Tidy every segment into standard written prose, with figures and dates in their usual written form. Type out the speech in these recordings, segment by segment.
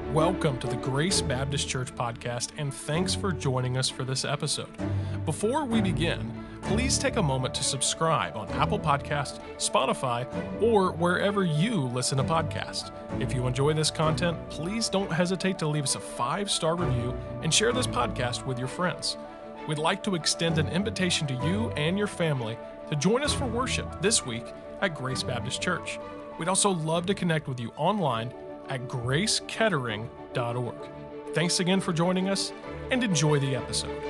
Welcome to the Grace Baptist Church podcast, and thanks for joining us for this episode. Before we begin, please take a moment to subscribe on Apple Podcasts, Spotify, or wherever you listen to podcasts. If you enjoy this content, please don't hesitate to leave us a 5-star review and share this podcast with your friends. We'd like to extend an invitation to you and your family to join us for worship this week at Grace Baptist Church. We'd also love to connect with you online at gracekettering.org. Thanks again for joining us, and enjoy the episode.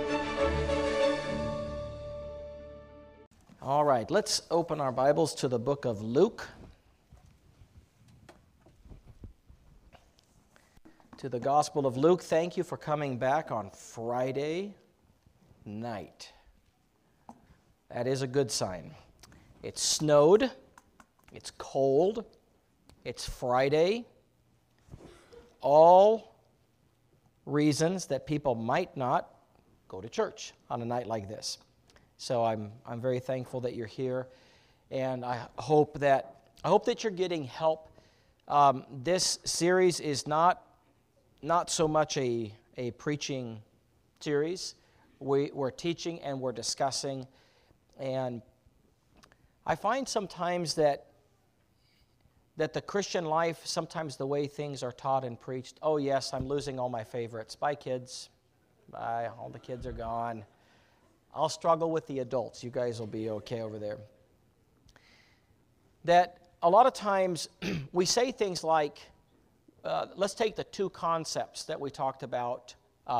All right, let's open our Bibles to the book of Luke. To the Gospel of Luke. Thank you for coming back on Friday night. That is a good sign. It snowed, it's cold, it's Friday. All reasons that people might not go to church on a night like this. So I'm very thankful that you're here, and I hope that you're getting help. This series is not so much a preaching series. We're teaching and we're discussing, and I find sometimes that the Christian life, sometimes the way things are taught and preached, oh yes, I'm losing all my favorites. Bye kids. Bye, all the kids are gone. I'll struggle with the adults. You guys will be okay over there. That a lot of times we say things like, let's take the two concepts that we talked about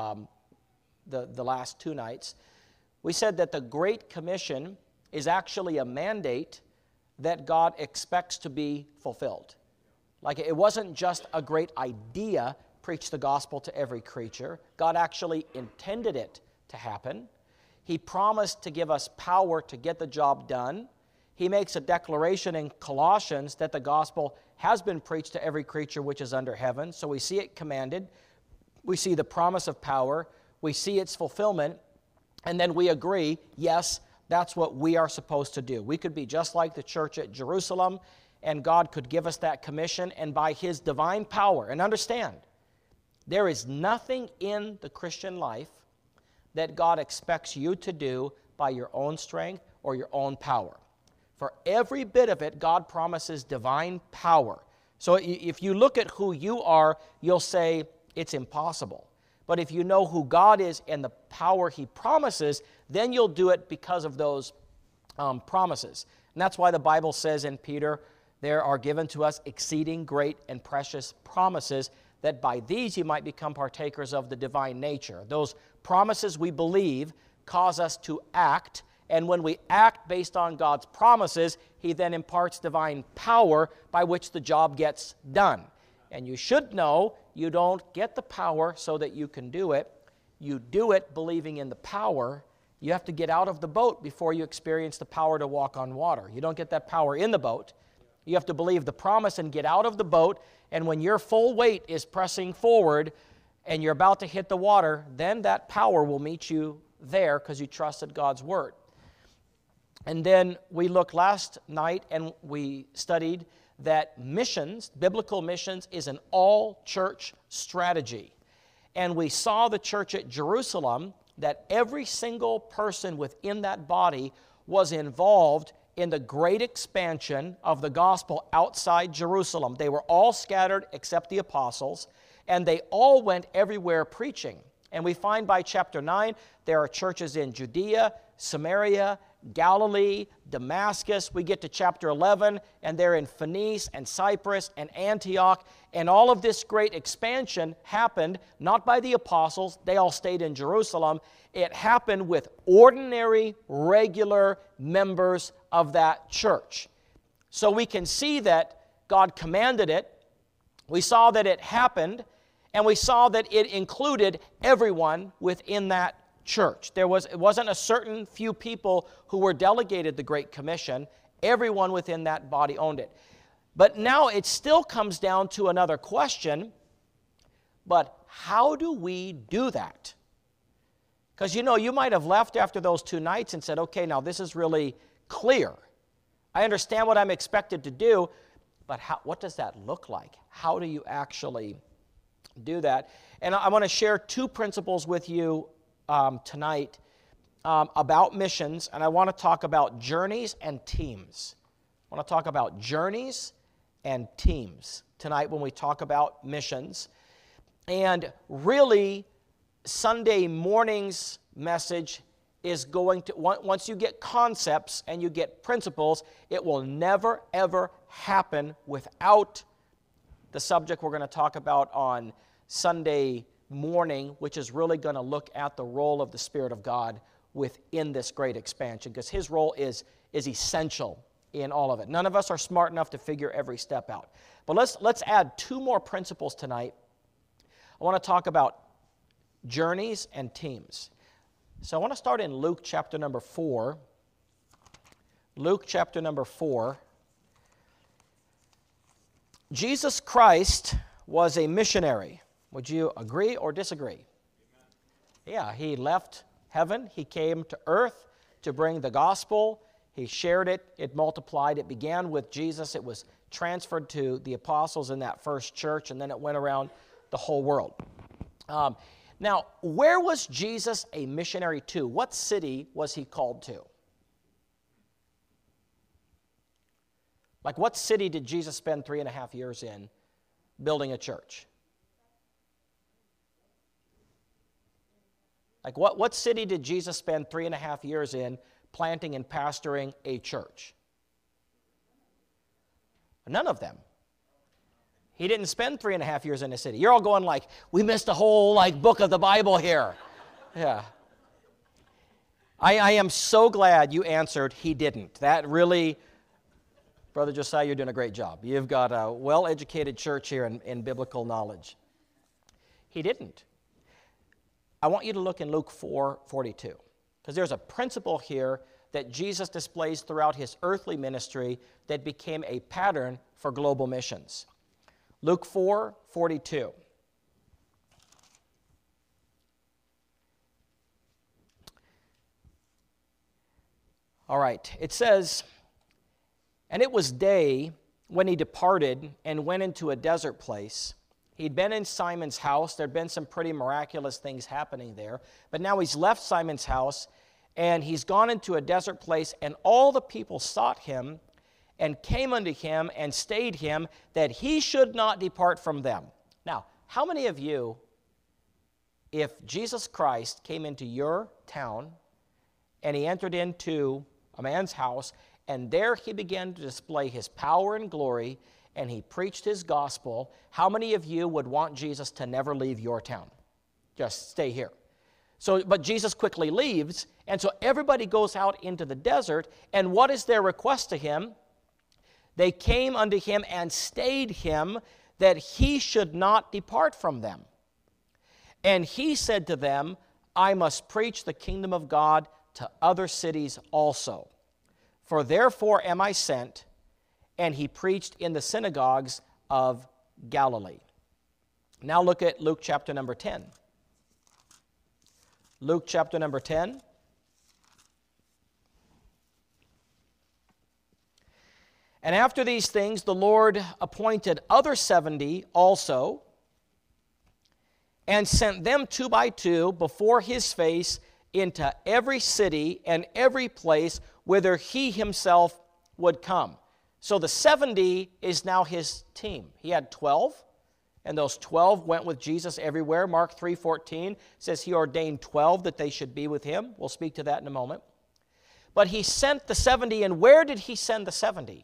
the last two nights. We said that the Great Commission is actually a mandate that God expects to be fulfilled. Like, it wasn't just a great idea, preach the gospel to every creature. God actually intended it to happen. He promised to give us power to get the job done. He makes a declaration in Colossians that the gospel has been preached to every creature which is under heaven. So we see it commanded. We see the promise of power. We see its fulfillment. And then we agree, yes, that's what we are supposed to do. We could be just like the church at Jerusalem, and God could give us that commission, and by His divine power, and understand, there is nothing in the Christian life that God expects you to do by your own strength or your own power. For every bit of it, God promises divine power. So if you look at who you are, you'll say it's impossible. But if you know who God is and the power He promises, then you'll do it because of those promises. And that's why the Bible says in Peter, there are given to us exceeding great and precious promises, that by these you might become partakers of the divine nature. Those promises we believe cause us to act, and when we act based on God's promises, He then imparts divine power by which the job gets done. And you should know you don't get the power so that you can do it. You do it believing in the power. You have to get out of the boat before you experience the power to walk on water. You don't get that power in the boat. You have to believe the promise and get out of the boat. And when your full weight is pressing forward and you're about to hit the water, then that power will meet you there because you trusted God's word. And then we looked last night and we studied that missions, biblical missions, is an all-church strategy. And we saw the church at Jerusalem, that every single person within that body was involved in the great expansion of the gospel outside Jerusalem. They were all scattered except the apostles, and they all went everywhere preaching. And we find by chapter 9, there are churches in Judea, Samaria, Galilee, Damascus. We get to chapter 11, and they're in Phoenice and Cyprus and Antioch. And all of this great expansion happened not by the apostles. They all stayed in Jerusalem. It happened with ordinary, regular members of that church. So we can see that God commanded it. We saw that it happened, and we saw that it included everyone within that church. It wasn't a certain few people who were delegated the Great Commission. Everyone within that body owned it. But now it still comes down to another question, but how do we do that? Because you might have left after those two nights and said, okay, now this is really clear. I understand what I'm expected to do, but what does that look like? How do you actually do that. And I want to share two principles with you tonight about missions, and I want to talk about journeys and teams. I want to talk about journeys and teams tonight when we talk about missions. And really, Sunday morning's message is going to, once you get concepts and you get principles, it will never, ever happen without the subject we're going to talk about on Sunday morning, which is really going to look at the role of the Spirit of God within this great expansion, because His role is essential in all of it. None of us are smart enough to figure every step out. But let's add two more principles tonight. I want to talk about journeys and teams. So I want to start in Luke chapter number 4. Luke chapter number 4. Jesus Christ was a missionary. Would you agree or disagree? Amen. Yeah, He left heaven. He came to earth to bring the gospel. He shared it. It multiplied. It began with Jesus. It was transferred to the apostles in that first church, and then it went around the whole world. Now, where was Jesus a missionary to? What city was He called to? Like, what city did Jesus spend 3.5 years in building a church? Like, what city did Jesus spend 3.5 years in planting and pastoring a church? None of them. He didn't spend 3.5 years in a city. You're all going like, we missed a whole book of the Bible here. Yeah. I am so glad you answered He didn't. That really, Brother Josiah, you're doing a great job. You've got a well-educated church here in biblical knowledge. He didn't. I want you to look in Luke 4:42, because there's a principle here that Jesus displays throughout His earthly ministry that became a pattern for global missions. Luke 4:42. All right, it says, "And it was day when He departed and went into a desert place." He'd been in Simon's house. There'd been some pretty miraculous things happening there. But now He's left Simon's house, and He's gone into a desert place, and all the people sought Him and came unto Him and stayed Him, that He should not depart from them. Now, how many of you, if Jesus Christ came into your town and He entered into a man's house, and there He began to display His power and glory, and He preached His gospel, how many of you would want Jesus to never leave your town? Just stay here. But Jesus quickly leaves, and so everybody goes out into the desert, and what is their request to Him? They came unto Him and stayed Him, that He should not depart from them. And He said to them, I must preach the kingdom of God to other cities also. For therefore am I sent. And He preached in the synagogues of Galilee. Now look at Luke chapter number 10. Luke chapter number 10. And after these things, the Lord appointed other 70 also, and sent them 2 by 2 before His face into every city and every place whither He Himself would come. So the 70 is now His team. He had 12, and those 12 went with Jesus everywhere. Mark 3:14 says He ordained 12 that they should be with Him. We'll speak to that in a moment. But He sent the 70, and where did He send the 70?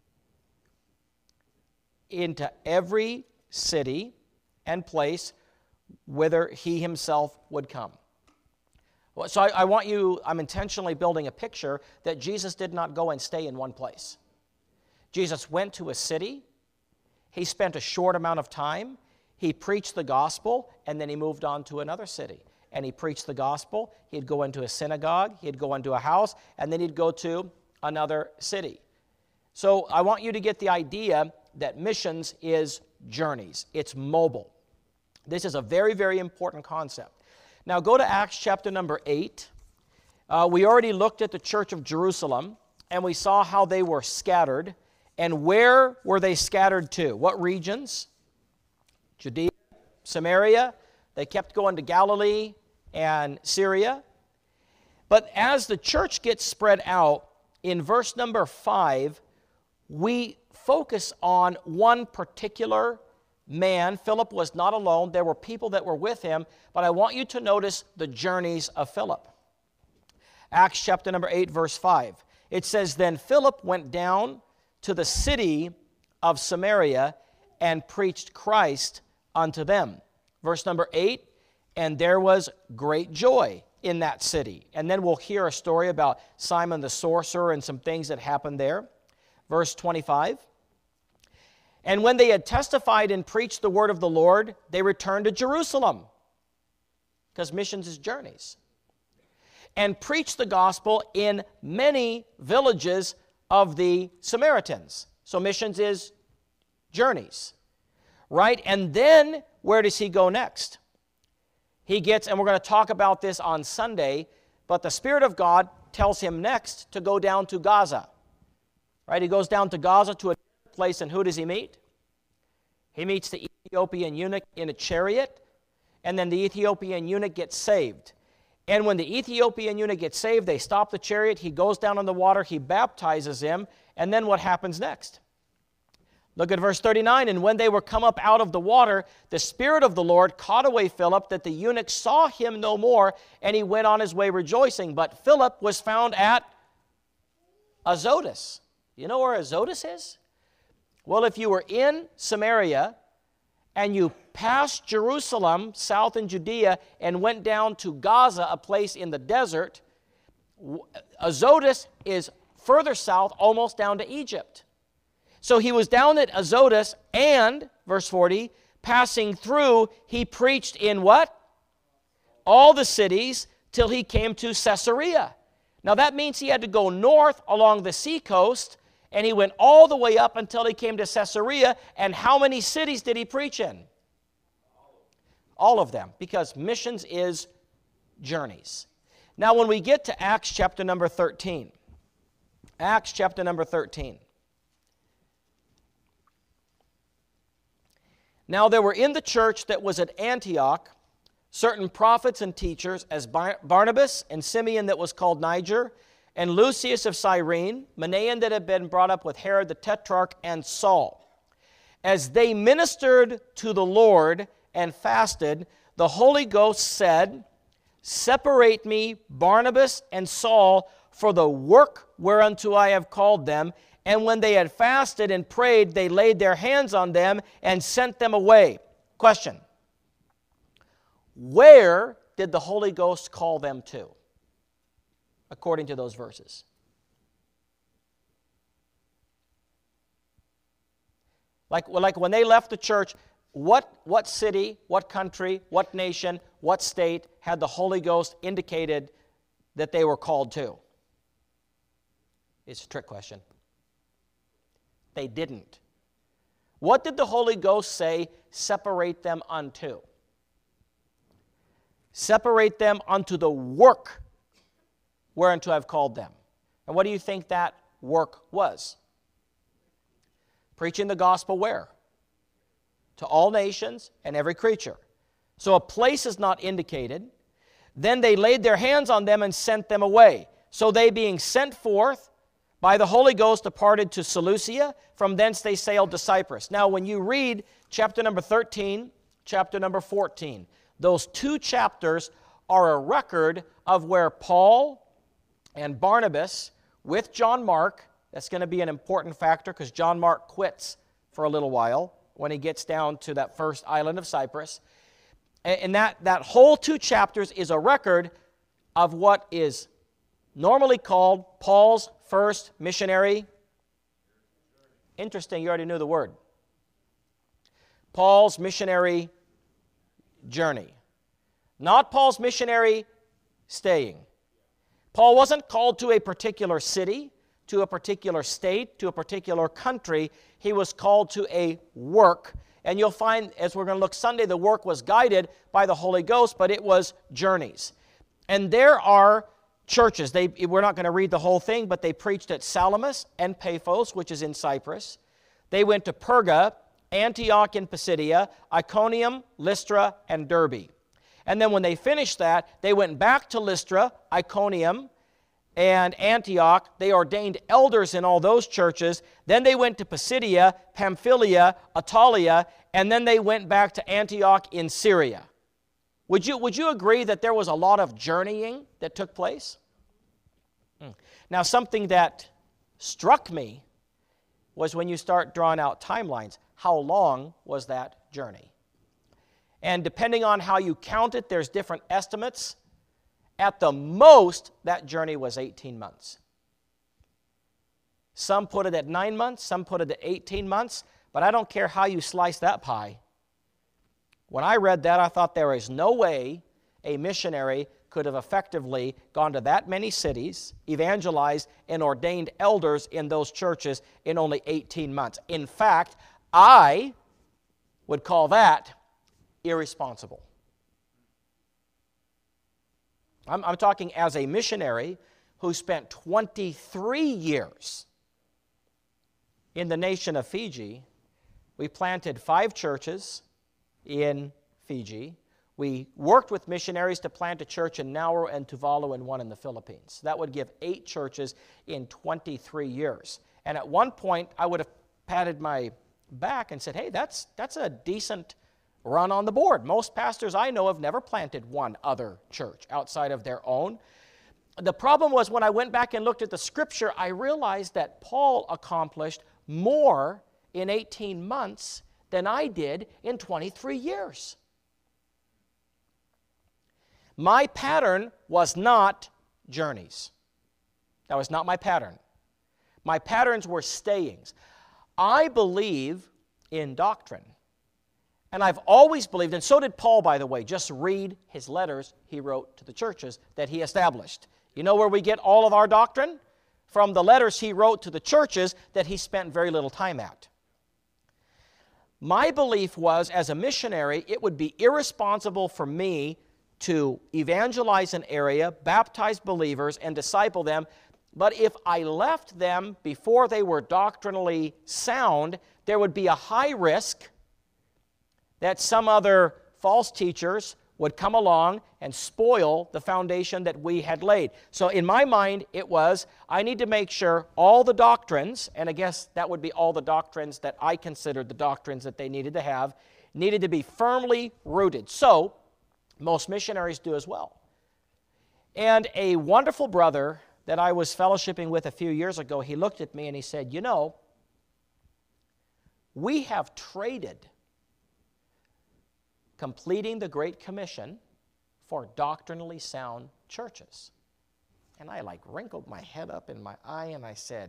Into every city and place whither He Himself would come. So I'm intentionally building a picture that Jesus did not go and stay in one place. Jesus went to a city, He spent a short amount of time, He preached the gospel, and then He moved on to another city. And He preached the gospel, He'd go into a synagogue, He'd go into a house, and then He'd go to another city. So I want you to get the idea that missions is journeys. It's mobile. This is a very, very important concept. Now go to Acts chapter number 8. We already looked at the church of Jerusalem, and we saw how they were scattered. And where were they scattered to? What regions? Judea, Samaria. They kept going to Galilee and Syria. But as the church gets spread out, in verse number 5, we focus on one particular man. Philip was not alone. There were people that were with him, but I want you to notice the journeys of Philip. Acts chapter number 8, verse 5. It says, "Then Philip went down to the city of Samaria and preached Christ unto them." Verse number 8, "And there was great joy in that city." And then we'll hear a story about Simon the sorcerer and some things that happened there. Verse 25, "And when they had testified and preached the word of the Lord, they returned to Jerusalem," because missions is journeys, "and preached the gospel in many villages of the Samaritans." So missions is journeys, right? And then where does he go next? He gets, and we're going to talk about this on Sunday, but the Spirit of God tells him next to go down to Gaza, right? He goes down to Gaza to a place, and who does he meet? He meets the Ethiopian eunuch in a chariot, and then the Ethiopian eunuch gets saved. And when the Ethiopian eunuch gets saved, they stop the chariot, he goes down on the water, he baptizes him, and then what happens next? Look at verse 39, "And when they were come up out of the water, the Spirit of the Lord caught away Philip, that the eunuch saw him no more, and he went on his way rejoicing. But Philip was found at Azotus." You know where Azotus is? Well, if you were in Samaria and you passed Jerusalem, south in Judea, and went down to Gaza, a place in the desert, Azotus is further south, almost down to Egypt. So he was down at Azotus, and, verse 40, passing through, he preached in what? All the cities till he came to Caesarea. Now that means he had to go north along the seacoast, and he went all the way up until he came to Caesarea. And how many cities did he preach in? All of them, because missions is journeys. Now when we get to Acts chapter number 13, Acts chapter number 13. "Now there were in the church that was at Antioch certain prophets and teachers, as Barnabas and Simeon that was called Niger, and Lucius of Cyrene, Manaen that had been brought up with Herod the Tetrarch, and Saul. As they ministered to the Lord and fasted, the Holy Ghost said, Separate me, Barnabas and Saul, for the work whereunto I have called them. And when they had fasted and prayed, they laid their hands on them and sent them away." Question: where did the Holy Ghost call them to, according to those verses? Like when they left the church, what city, what country, what nation, what state had the Holy Ghost indicated that they were called to? It's a trick question. They didn't. What did the Holy Ghost say, separate them unto? Separate them unto the work whereunto I've called them. And what do you think that work was? Preaching the gospel where? To all nations and every creature. So a place is not indicated. Then they laid their hands on them and sent them away. So they, being sent forth by the Holy Ghost, departed to Seleucia. From thence they sailed to Cyprus. Now when you read chapter number 13, chapter number 14, those two chapters are a record of where Paul and Barnabas with John Mark, that's going to be an important factor because John Mark quits for a little while when he gets down to that first island of Cyprus. And that whole two chapters is a record of what is normally called Paul's first missionary. Interesting, you already knew the word. Paul's missionary journey. Not Paul's missionary staying. Paul wasn't called to a particular city, to a particular state, to a particular country. He was called to a work. And you'll find, as we're going to look Sunday, the work was guided by the Holy Ghost, but it was journeys. And there are churches. We're not going to read the whole thing, but they preached at Salamis and Paphos, which is in Cyprus. They went to Perga, Antioch in Pisidia, Iconium, Lystra, and Derbe. And then when they finished that, they went back to Lystra, Iconium, and Antioch. They ordained elders in all those churches. Then they went to Pisidia, Pamphylia, Attalia, and then they went back to Antioch in Syria. Would you agree that there was a lot of journeying that took place? Now, something that struck me was when you start drawing out timelines. How long was that journey? And depending on how you count it, there's different estimates. At the most, that journey was 18 months. Some put it at 9 months, some put it at 18 months, but I don't care how you slice that pie. When I read that, I thought there is no way a missionary could have effectively gone to that many cities, evangelized, and ordained elders in those churches in only 18 months. In fact, I would call that irresponsible. I'm talking as a missionary who spent 23 years in the nation of Fiji. We planted 5 churches in Fiji. We worked with missionaries to plant a church in Nauru and Tuvalu and one in the Philippines. That would give 8 churches in 23 years. And at one point, I would have patted my back and said, hey, that's a decent run on the board. Most pastors I know have never planted one other church outside of their own. The problem was when I went back and looked at the Scripture, I realized that Paul accomplished more in 18 months than I did in 23 years. My pattern was not journeys. That was not my pattern. My patterns were stayings. I believe in doctrine. And I've always believed, and so did Paul, by the way. Just read his letters he wrote to the churches that he established. You know where we get all of our doctrine? From the letters he wrote to the churches that he spent very little time at. My belief was, as a missionary, it would be irresponsible for me to evangelize an area, baptize believers, and disciple them. But if I left them before they were doctrinally sound, there would be a high risk that some other false teachers would come along and spoil the foundation that we had laid. So in my mind, it was, I need to make sure all the doctrines, and I guess that would be all the doctrines that I considered the doctrines that they needed to have, needed to be firmly rooted. So, most missionaries do as well. And a wonderful brother that I was fellowshipping with a few years ago, he looked at me and he said, you know, we have traded completing the Great Commission for doctrinally sound churches. And I wrinkled my head up in my eye and I said,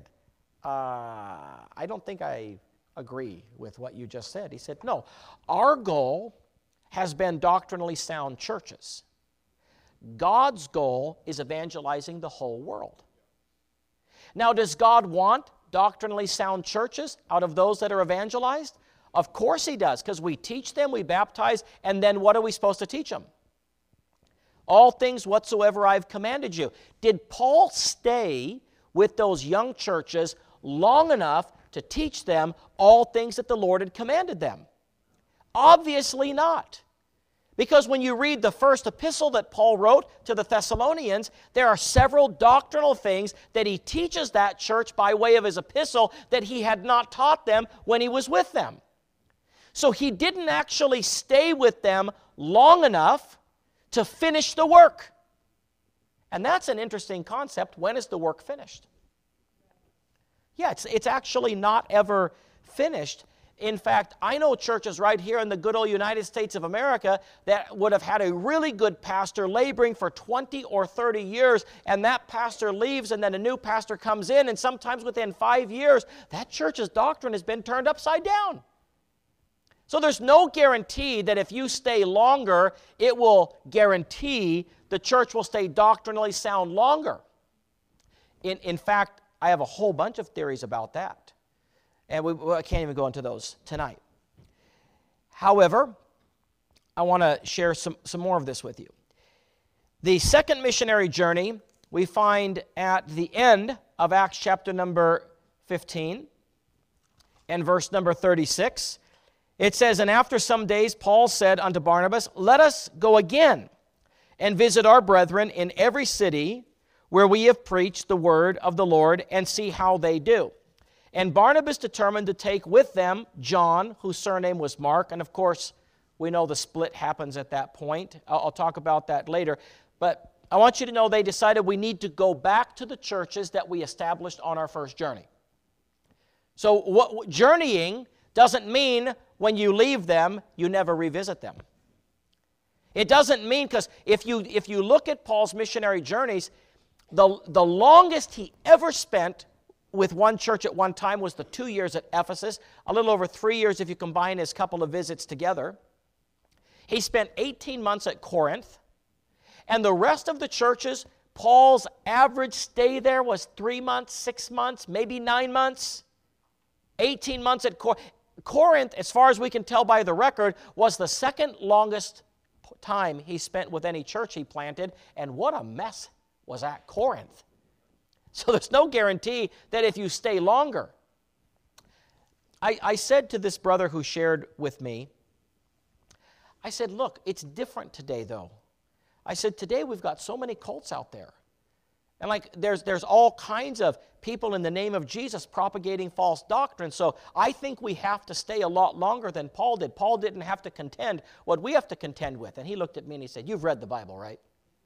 I don't think I agree with what you just said. He said, no, our goal has been doctrinally sound churches. God's goal is evangelizing the whole world. Now, does God want doctrinally sound churches out of those that are evangelized? Of course He does, because we teach them, we baptize, and then what are we supposed to teach them? All things whatsoever I've commanded you. Did Paul stay with those young churches long enough to teach them all things that the Lord had commanded them? Obviously not. Because when you read the first epistle that Paul wrote to the Thessalonians, there are several doctrinal things that he teaches that church by way of his epistle that he had not taught them when he was with them. So he didn't actually stay with them long enough to finish the work. And that's an interesting concept. When is the work finished? Yeah, it's actually not ever finished. In fact, I know churches right here in the good old United States of America that would have had a really good pastor laboring for 20 or 30 years, and that pastor leaves, and then a new pastor comes in, and sometimes within 5 years, that church's doctrine has been turned upside down. So there's no guarantee that if you stay longer, it will guarantee the church will stay doctrinally sound longer. In fact, I have a whole bunch of theories about that. And we can't even go into those tonight. However, I want to share some more of this with you. The second missionary journey we find at the end of Acts chapter number 15 and verse number 36. It says, "And after some days Paul said unto Barnabas, Let us go again and visit our brethren in every city where we have preached the word of the Lord, and see how they do. And Barnabas determined to take with them John, whose surname was Mark." And of course, we know the split happens at that point. I'll talk about that later. But I want you to know they decided we need to go back to the churches that we established on our first journey. So journeying doesn't mean when you leave them, you never revisit them. It doesn't mean, because if you look at Paul's missionary journeys, the longest he ever spent with one church at one time was the 2 years at Ephesus, a little over 3 years if you combine his couple of visits together. He spent 18 months at Corinth, and the rest of the churches, Paul's average stay there was 3 months, 6 months, maybe 9 months. 18 months at Corinth. Corinth, as far as we can tell by the record, was the second longest time he spent with any church he planted, and what a mess was at Corinth. So there's no guarantee that if you stay longer. I said to this brother who shared with me, I said, look, it's different today though. I said, today we've got so many cults out there. And like there's all kinds of people in the name of Jesus propagating false doctrine. So I think we have to stay a lot longer than Paul did. Paul didn't have to contend what we have to contend with. And he looked at me and he said, "You've read the Bible, right?"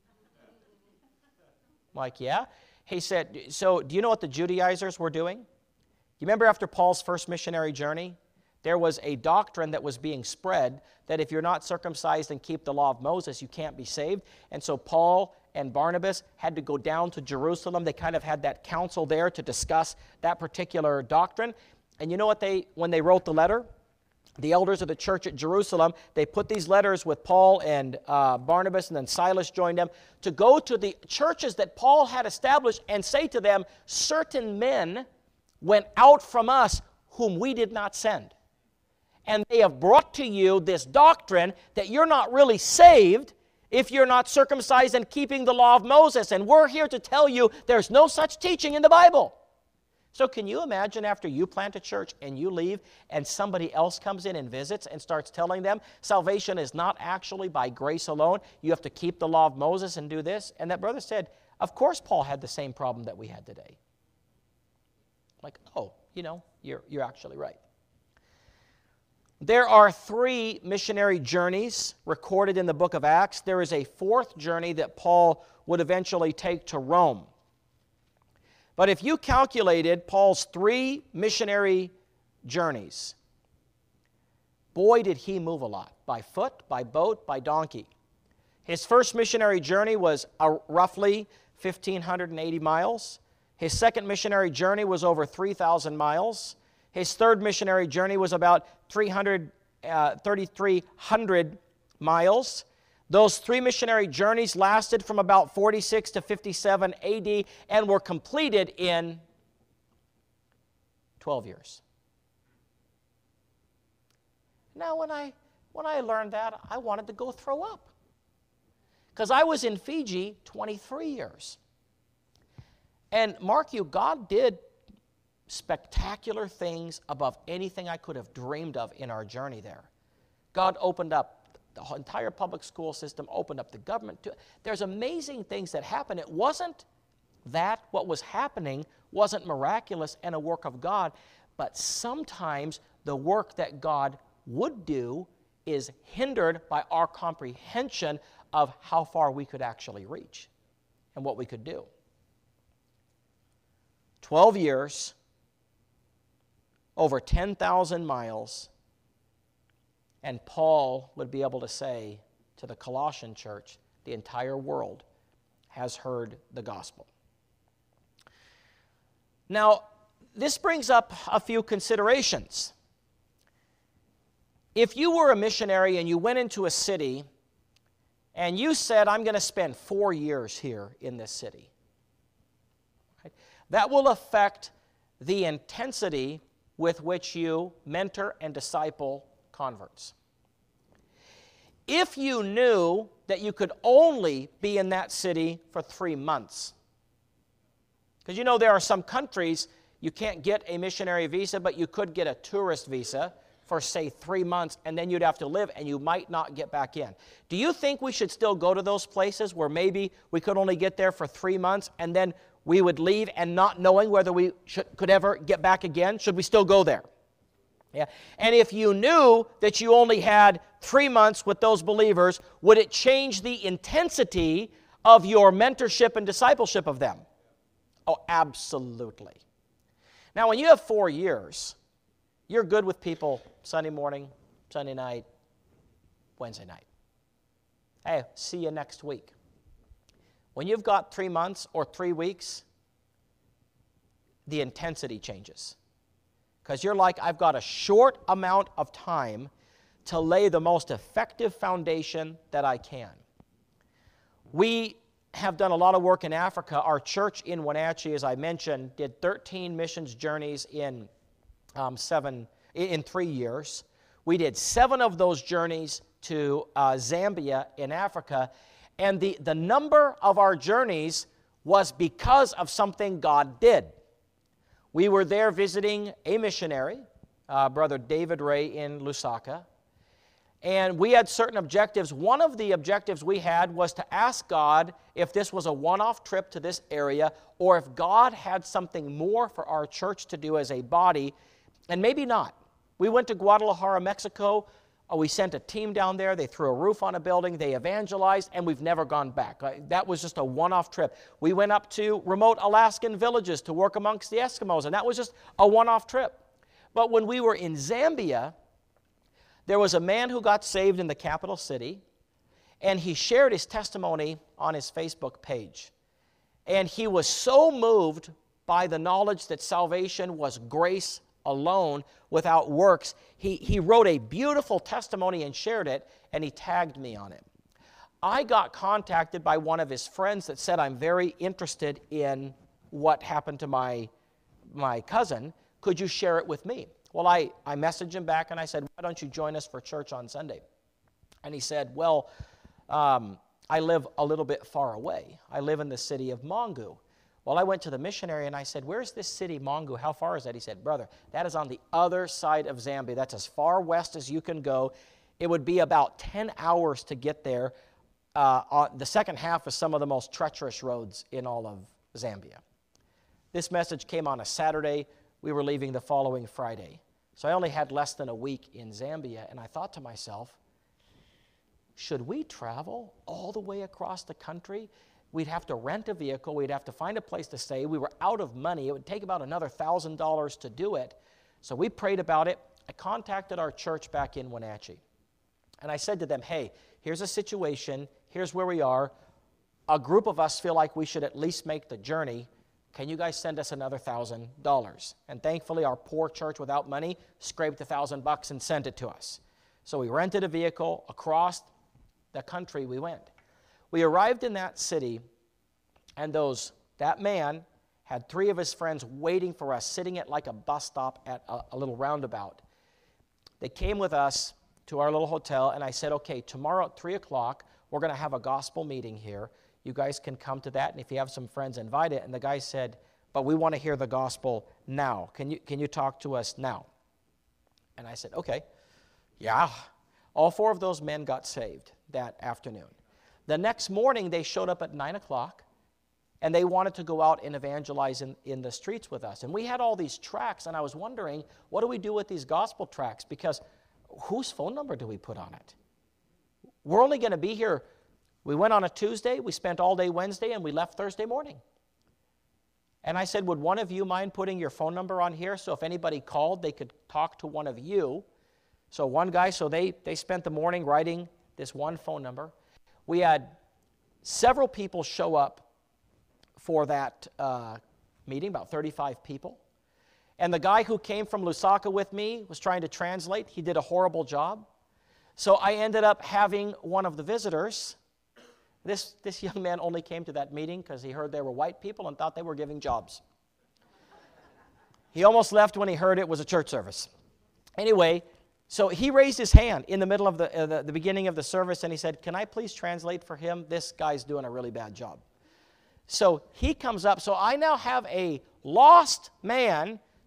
I'm like, "Yeah." He said, "So do you know what the Judaizers were doing? You remember after Paul's first missionary journey, there was a doctrine that was being spread that if you're not circumcised and keep the law of Moses, you can't be saved. And so Paul and Barnabas had to go down to Jerusalem. They kind of had that council there to discuss that particular doctrine. And you know what when they wrote the letter? The elders of the church at Jerusalem, they put these letters with Paul and Barnabas, and then Silas joined them, to go to the churches that Paul had established and say to them, certain men went out from us whom we did not send. And they have brought to you this doctrine that you're not really saved if you're not circumcised and keeping the law of Moses. And we're here to tell you there's no such teaching in the Bible. So can you imagine after you plant a church and you leave and somebody else comes in and visits and starts telling them salvation is not actually by grace alone. You have to keep the law of Moses and do this. And that brother said, of course Paul had the same problem that we had today. Like, oh, you know, you're actually right. There are 3 missionary journeys recorded in the book of Acts. There is a 4th journey that Paul would eventually take to Rome. But if you calculated Paul's 3 missionary journeys, boy, did he move a lot. By foot, by boat, by donkey. His first missionary journey was roughly 1,580 miles. His second missionary journey was over 3,000 miles. His third missionary journey was about 3,300 miles. Those 3 missionary journeys lasted from about 46 to 57 AD and were completed in 12 years. Now, when I learned that, I wanted to go throw up. Because I was in Fiji 23 years. And mark you, God did spectacular things above anything I could have dreamed of in our journey there. God opened up the entire public school system, opened up the government. There's amazing things that happen. It wasn't that what was happening wasn't miraculous and a work of God, but sometimes the work that God would do is hindered by our comprehension of how far we could actually reach and what we could do. 12 years, over 10,000 miles, and Paul would be able to say to the Colossian church, the entire world has heard the gospel. Now, this brings up a few considerations. If you were a missionary and you went into a city and you said, I'm going to spend 4 years here in this city, right? That will affect the intensity with which you mentor and disciple converts. If you knew that you could only be in that city for 3 months, because you know there are some countries you can't get a missionary visa, but you could get a tourist visa for, say, 3 months, and then you'd have to live, and you might not get back in. Do you think we should still go to those places where maybe we could only get there for 3 months, and then we would leave and not knowing whether we could ever get back again? Should we still go there? Yeah. And if you knew that you only had 3 months with those believers, would it change the intensity of your mentorship and discipleship of them? Oh, absolutely. Now, when you have 4 years, you're good with people Sunday morning, Sunday night, Wednesday night. Hey, see you next week. When you've got 3 months or 3 weeks, the intensity changes. Because you're like, I've got a short amount of time to lay the most effective foundation that I can. We have done a lot of work in Africa. Our church in Wenatchee, as I mentioned, did 13 missions journeys in 3 years. We did 7 of those journeys to Zambia in Africa, and the number of our journeys was because of something God did. We were there visiting a missionary, Brother David Ray in Lusaka, and we had certain objectives. One of the objectives we had was to ask God if this was a one-off trip to this area, or if God had something more for our church to do as a body, and maybe not. We went to Guadalajara, Mexico. We sent a team down there. They threw a roof on a building. They evangelized, and we've never gone back. That was just a one-off trip. We went up to remote Alaskan villages to work amongst the Eskimos, and that was just a one-off trip. But when we were in Zambia, there was a man who got saved in the capital city, and he shared his testimony on his Facebook page. And he was so moved by the knowledge that salvation was grace alone without works. He wrote a beautiful testimony and shared it, and he tagged me on it. I got contacted by one of his friends that said, I'm very interested in what happened to my cousin. Could you share it with me? Well, I messaged him back, and I said, why don't you join us for church on Sunday? And he said, well, I live a little bit far away. I live in the city of Mongu. Well, I went to the missionary and I said, where's this city, Mongu? How far is that? He said, brother, that is on the other side of Zambia. That's as far west as you can go. It would be about 10 hours to get there. The second half is some of the most treacherous roads in all of Zambia. This message came on a Saturday. We were leaving the following Friday. So I only had less than a week in Zambia, and I thought to myself, should we travel all the way across the country? We'd have to rent a vehicle. We'd have to find a place to stay. We were out of money. It would take about another $1,000 to do it. So we prayed about it. I contacted our church back in Wenatchee. And I said to them, hey, here's a situation. Here's where we are. A group of us feel like we should at least make the journey. Can you guys send us another $1,000? And thankfully, our poor church without money scraped $1,000 and sent it to us. So we rented a vehicle. Across the country we went. We arrived in that city, and that man had 3 of his friends waiting for us, sitting at like a bus stop at a little roundabout. They came with us to our little hotel, and I said, okay, tomorrow at 3 o'clock, we're going to have a gospel meeting here. You guys can come to that, and if you have some friends, invite it. And the guy said, but we want to hear the gospel now. Can you talk to us now? And I said, okay, yeah. All 4 of those men got saved that afternoon. The next morning, they showed up at 9 o'clock, and they wanted to go out and evangelize in the streets with us. And we had all these tracts, and I was wondering, what do we do with these gospel tracts? Because whose phone number do we put on it? We're only going to be here. We went on a Tuesday, we spent all day Wednesday, and we left Thursday morning. And I said, would one of you mind putting your phone number on here so if anybody called, they could talk to one of you? So one guy, so they spent the morning writing this one phone number. We had several people show up for that meeting, about 35 people. And the guy who came from Lusaka with me was trying to translate. He did a horrible job. So I ended up having one of the visitors. This young man only came to that meeting because he heard there were white people and thought they were giving jobs. He almost left when he heard it was a church service. Anyway, so he raised his hand in the middle of the beginning of the service, and he said, can I please translate for him? This guy's doing a really bad job. So he comes up. So I now have a lost man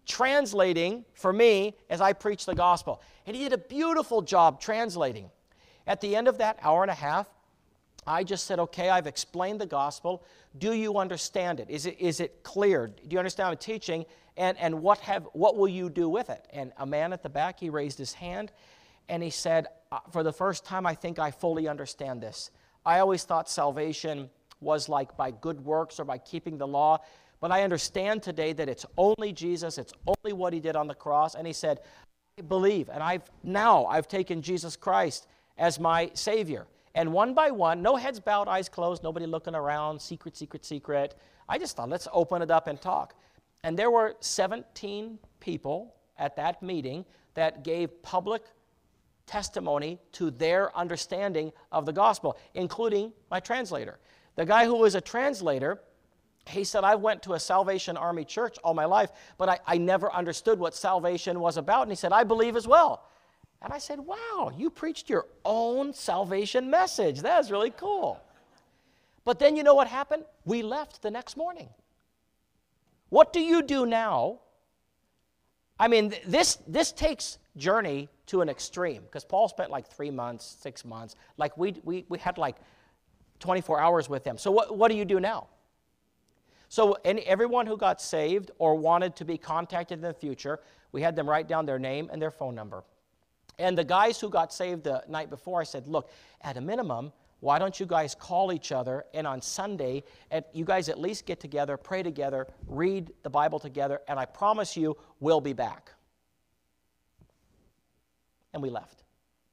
translating for me as I preached the gospel. And he did a beautiful job translating. At the end of that hour and a half, I just said, okay, I've explained the gospel. Do you understand it? Is it clear? Do you understand what I'm teaching? And what will you do with it? And a man at the back, he raised his hand, and he said, for the first time, I think I fully understand this. I always thought salvation was like by good works or by keeping the law, but I understand today that it's only Jesus, it's only what he did on the cross. And he said, I believe, and I've taken Jesus Christ as my Savior. And one by one, no heads bowed, eyes closed, nobody looking around, secret, secret, secret. I just thought, let's open it up and talk. And there were 17 people at that meeting that gave public testimony to their understanding of the gospel, including my translator. The guy who was a translator, he said, I went to a Salvation Army church all my life, but I never understood what salvation was about. And he said, I believe as well. And I said, wow, you preached your own salvation message. That's really cool. But then you know what happened? We left the next morning. What do you do now? I mean, this takes journey to an extreme, because Paul spent like 3 months, 6 months. Like we had like 24 hours with him. So what do you do now? So everyone who got saved or wanted to be contacted in the future, we had them write down their name and their phone number. And the guys who got saved the night before, I said, look, at a minimum, why don't you guys call each other, and on Sunday, you guys at least get together, pray together, read the Bible together, and I promise you, we'll be back. And we left.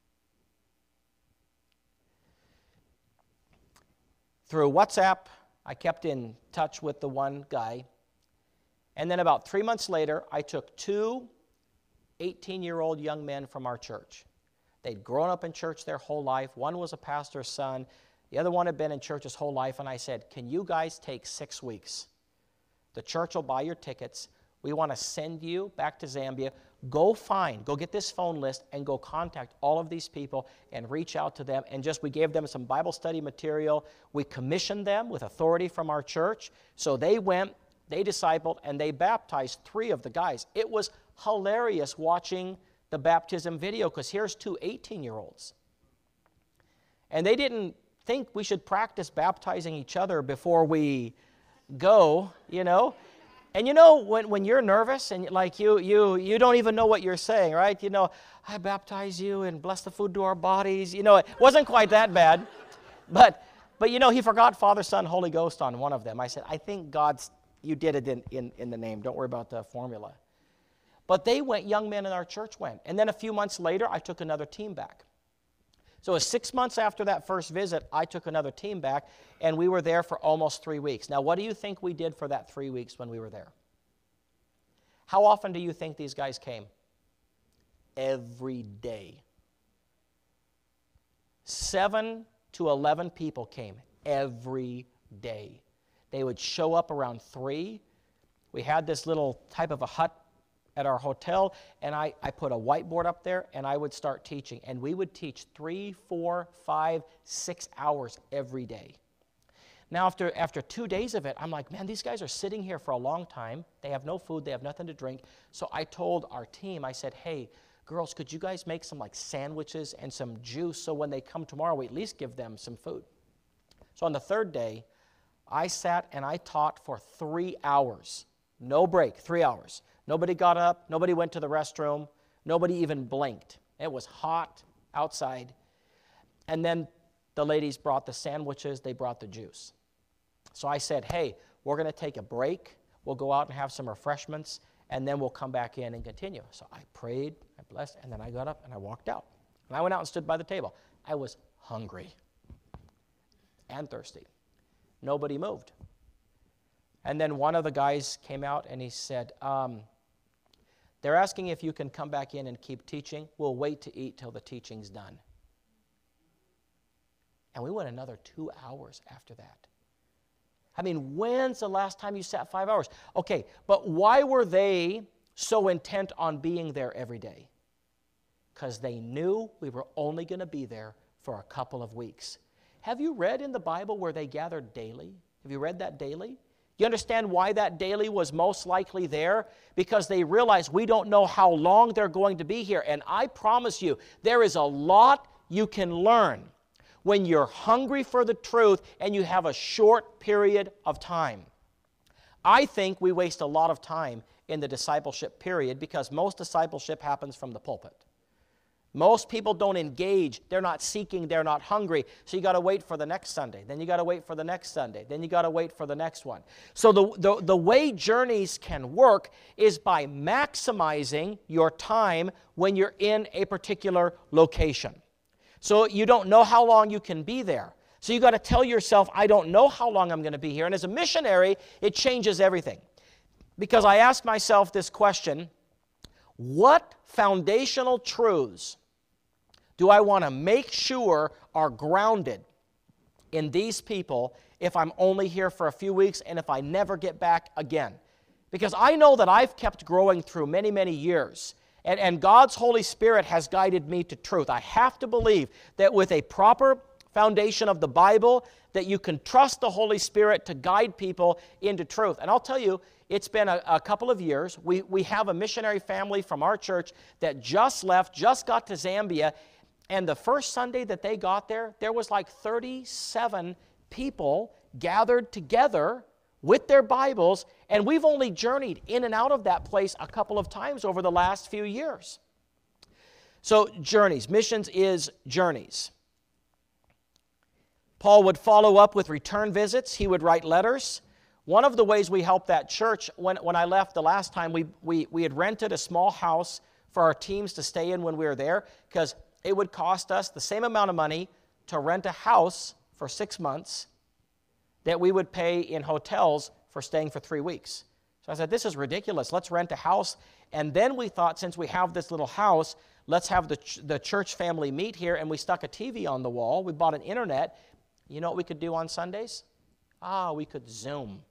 Through WhatsApp, I kept in touch with the one guy. And then about 3 months later, I took 2 18-year-old young men from our church. They'd grown up in church their whole life. One was a pastor's son. The other one had been in church his whole life. And I said, can you guys take 6 weeks? The church will buy your tickets. We want to send you back to Zambia. Go get this phone list and go contact all of these people and reach out to them. And we gave them some Bible study material. We commissioned them with authority from our church. So they went, they discipled, and they baptized 3 of the guys. It was hilarious watching the baptism video, because here's 2 18-year-olds. And they didn't think we should practice baptizing each other before we go, you know. And you know, when you're nervous and like you don't even know what you're saying, right? You know, I baptize you and bless the food to our bodies. You know, it wasn't quite that bad. But you know, he forgot Father, Son, Holy Ghost on one of them. I said, I think you did it in the name. Don't worry about the formula. But they went, young men in our church went. And then a few months later, I took another team back. So 6 months after that first visit, I took another team back, and we were there for almost 3 weeks. Now, what do you think we did for that 3 weeks when we were there? How often do you think these guys came? Every day. 7 to 11 people came every day. They would show up around 3. We had this little type of a hut at our hotel, and I put a whiteboard up there, and I would start teaching. And we would teach 3, 4, 5, 6 hours every day. Now, after 2 days of it, I'm like, man, these guys are sitting here for a long time. They have no food. They have nothing to drink. So I told our team, I said, hey, girls, could you guys make some like sandwiches and some juice so when they come tomorrow, we at least give them some food. So on the 3rd day, I sat and I taught for 3 hours. No break, 3 hours. Nobody got up. Nobody went to the restroom. Nobody even blinked. It was hot outside. And then the ladies brought the sandwiches. They brought the juice. So I said, hey, we're going to take a break. We'll go out and have some refreshments, and then we'll come back in and continue. So I prayed, I blessed, and then I got up and I walked out. And I went out and stood by the table. I was hungry and thirsty. Nobody moved. And then one of the guys came out and he said, they're asking if you can come back in and keep teaching. We'll wait to eat till the teaching's done. And we went another 2 hours after that. I mean, when's the last time you sat 5 hours? Okay, but why were they so intent on being there every day? Because they knew we were only going to be there for a couple of weeks. Have you read in the Bible where they gathered daily? Have you read that daily? You understand why that daily was most likely there? Because they realized we don't know how long they're going to be here. And I promise you, there is a lot you can learn when you're hungry for the truth and you have a short period of time. I think we waste a lot of time in the discipleship period because most discipleship happens from the pulpit. Most people don't engage, they're not seeking, they're not hungry. So you got to wait for the next Sunday, then you got to wait for the next Sunday, then you got to wait for the next one. So the way Journeys can work is by maximizing your time when you're in a particular location. So you don't know how long you can be there. So you got to tell yourself, I don't know how long I'm going to be here. And as a missionary, it changes everything. Because I ask myself this question, what foundational truths do I want to make sure are grounded in these people if I'm only here for a few weeks and if I never get back again? Because I know that I've kept growing through many, many years. And God's Holy Spirit has guided me to truth. I have to believe that with a proper foundation of the Bible, that you can trust the Holy Spirit to guide people into truth. And I'll tell you, it's been a couple of years. We have a missionary family from our church that just left, just got to Zambia. And the first Sunday that they got there, there was like 37 people gathered together with their Bibles, and we've only journeyed in and out of that place a couple of times over the last few years. So journeys, missions is journeys. Paul would follow up with return visits. He would write letters. One of the ways we helped that church, when I left the last time, we had rented a small house for our teams to stay in when we were there, because it would cost us the same amount of money to rent a house for 6 months that we would pay in hotels for staying for 3 weeks. So I said, this is ridiculous. Let's rent a house. And then we thought, since we have this little house, let's have the church family meet here. And we stuck a TV on the wall. We bought an internet. You know what we could do on Sundays? We could Zoom.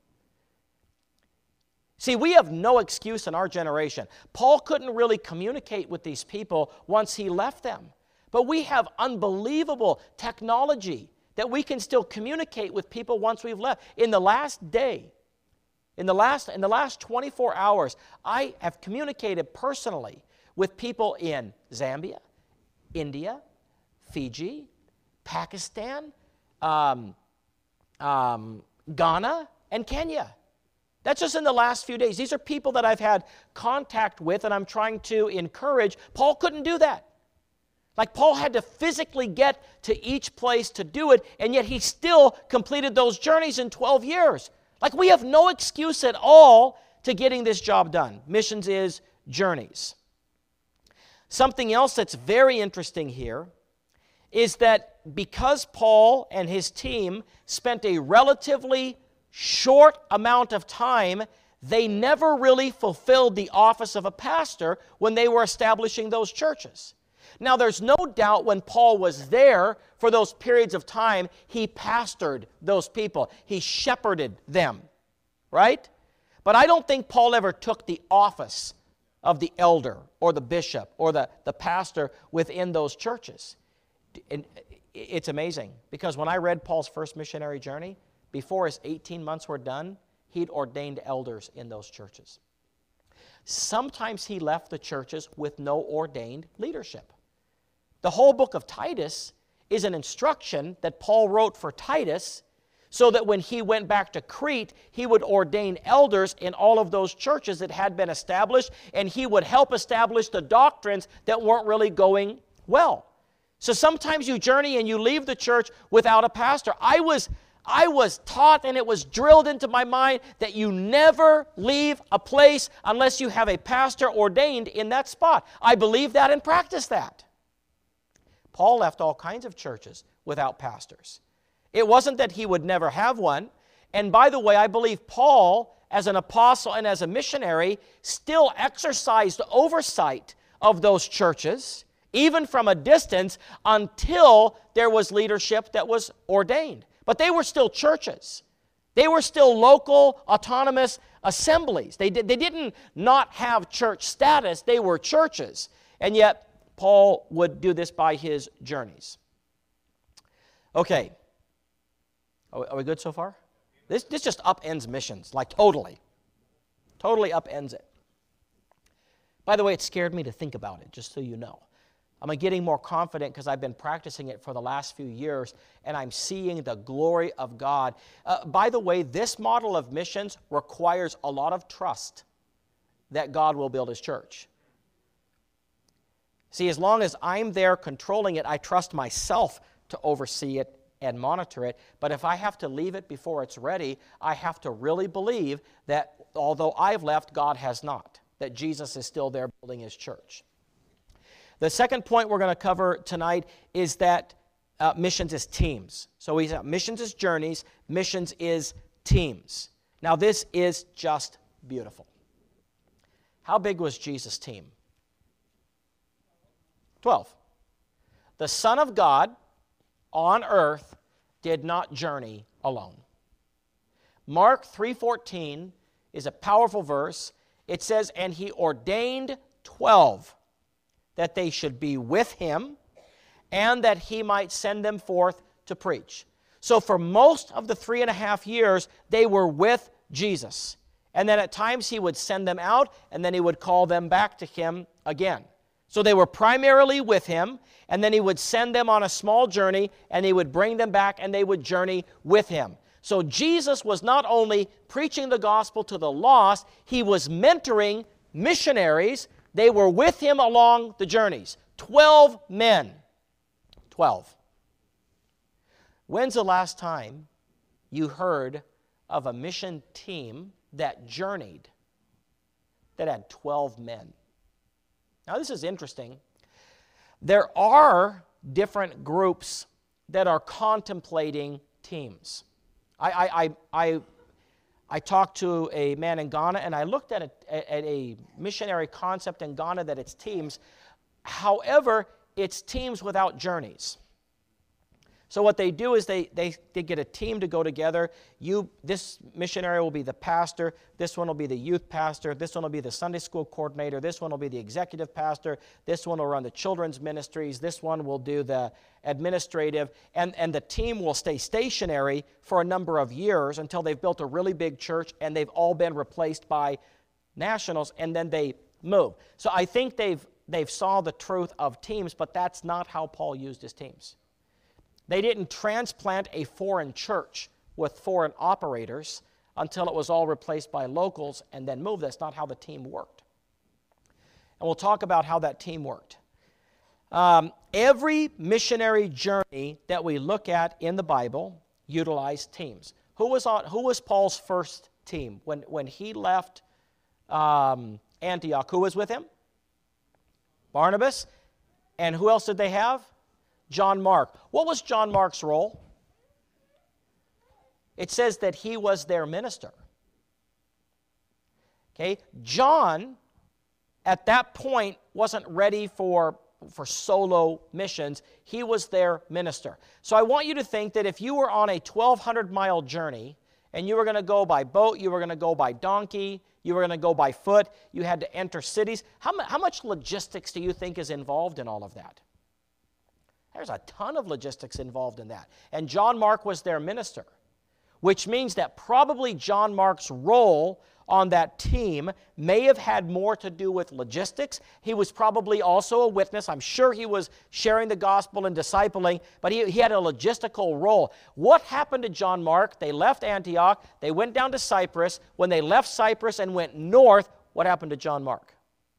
See, we have no excuse in our generation. Paul couldn't really communicate with these people once he left them. But we have unbelievable technology that we can still communicate with people once we've left. In the last day, in the last 24 hours, I have communicated personally with people in Zambia, India, Fiji, Pakistan, Ghana, and Kenya. That's just in the last few days. These are people that I've had contact with and I'm trying to encourage. Paul couldn't do that. Like, Paul had to physically get to each place to do it, and yet he still completed those journeys in 12 years. Like, we have no excuse at all to getting this job done. Missions is journeys. Something else that's very interesting here is that because Paul and his team spent a relatively short amount of time, they never really fulfilled the office of a pastor when they were establishing those churches. Now, there's no doubt when Paul was there for those periods of time, he pastored those people. He shepherded them, right? But I don't think Paul ever took the office of the elder or the bishop or the pastor within those churches. And it's amazing, because when I read Paul's first missionary journey, before his 18 months were done, he'd ordained elders in those churches. Sometimes he left the churches with no ordained leadership. The whole book of Titus is an instruction that Paul wrote for Titus so that when he went back to Crete, he would ordain elders in all of those churches that had been established, and he would help establish the doctrines that weren't really going well. So sometimes you journey and you leave the church without a pastor. I was taught, and it was drilled into my mind, that you never leave a place unless you have a pastor ordained in that spot. I believe that and practice that. Paul left all kinds of churches without pastors. It wasn't that he would never have one. And by the way, I believe Paul, as an apostle and as a missionary, still exercised oversight of those churches, even from a distance, until there was leadership that was ordained. But they were still churches. They were still local, autonomous assemblies. They didn't not have church status. They were churches. And yet, Paul would do this by his journeys. Okay. Are we good so far? This just upends missions, like totally. Totally upends it. By the way, it scared me to think about it, just so you know. I'm getting more confident because I've been practicing it for the last few years, and I'm seeing the glory of God. By the way, this model of missions requires a lot of trust that God will build His church. See, as long as I'm there controlling it, I trust myself to oversee it and monitor it. But if I have to leave it before it's ready, I have to really believe that although I've left, God has not, that Jesus is still there building His church. The second point we're going to cover tonight is that missions is teams. So we said missions is journeys, missions is teams. Now this is just beautiful. How big was Jesus' team? 12. The Son of God on earth did not journey alone. Mark 3:14 is a powerful verse. It says, "And He ordained 12, that they should be with Him, and that He might send them forth to preach." So for most of the 3.5 years, they were with Jesus. And then at times He would send them out, and then He would call them back to Him again. So they were primarily with Him, and then He would send them on a small journey, and He would bring them back, and they would journey with Him. So Jesus was not only preaching the gospel to the lost, He was mentoring missionaries. They were with Him along the journeys. 12 men. 12. When's the last time you heard of a mission team that journeyed that had 12 men? Now this is interesting. There are different groups that are contemplating teams. I talked to a man in Ghana, and I looked at a missionary concept in Ghana that it's teams. However, it's teams without journeys. So what they do is they get a team to go together. This missionary will be the pastor. This one will be the youth pastor. This one will be the Sunday school coordinator. This one will be the executive pastor. This one will run the children's ministries. This one will do the administrative. And the team will stay stationary for a number of years until they've built a really big church and they've all been replaced by nationals, and then they move. So I think they've saw the truth of teams, but that's not how Paul used his teams. They didn't transplant a foreign church with foreign operators until it was all replaced by locals and then moved. That's not how the team worked. And we'll talk about how that team worked. Every missionary journey that we look at in the Bible utilized teams. Who was Paul's first team? When he left Antioch, who was with him? Barnabas. And who else did they have? John Mark. What was John Mark's role? It says that he was their minister. Okay, John, at that point, wasn't ready for solo missions. He was their minister. So I want you to think that if you were on a 1,200-mile journey, and you were going to go by boat, you were going to go by donkey, you were going to go by foot, you had to enter cities, how much logistics do you think is involved in all of that? There's a ton of logistics involved in that. And John Mark was their minister, which means that probably John Mark's role on that team may have had more to do with logistics. He was probably also a witness. I'm sure he was sharing the gospel and discipling, but he had a logistical role. What happened to John Mark? They left Antioch. They went down to Cyprus. When they left Cyprus and went north, what happened to John Mark?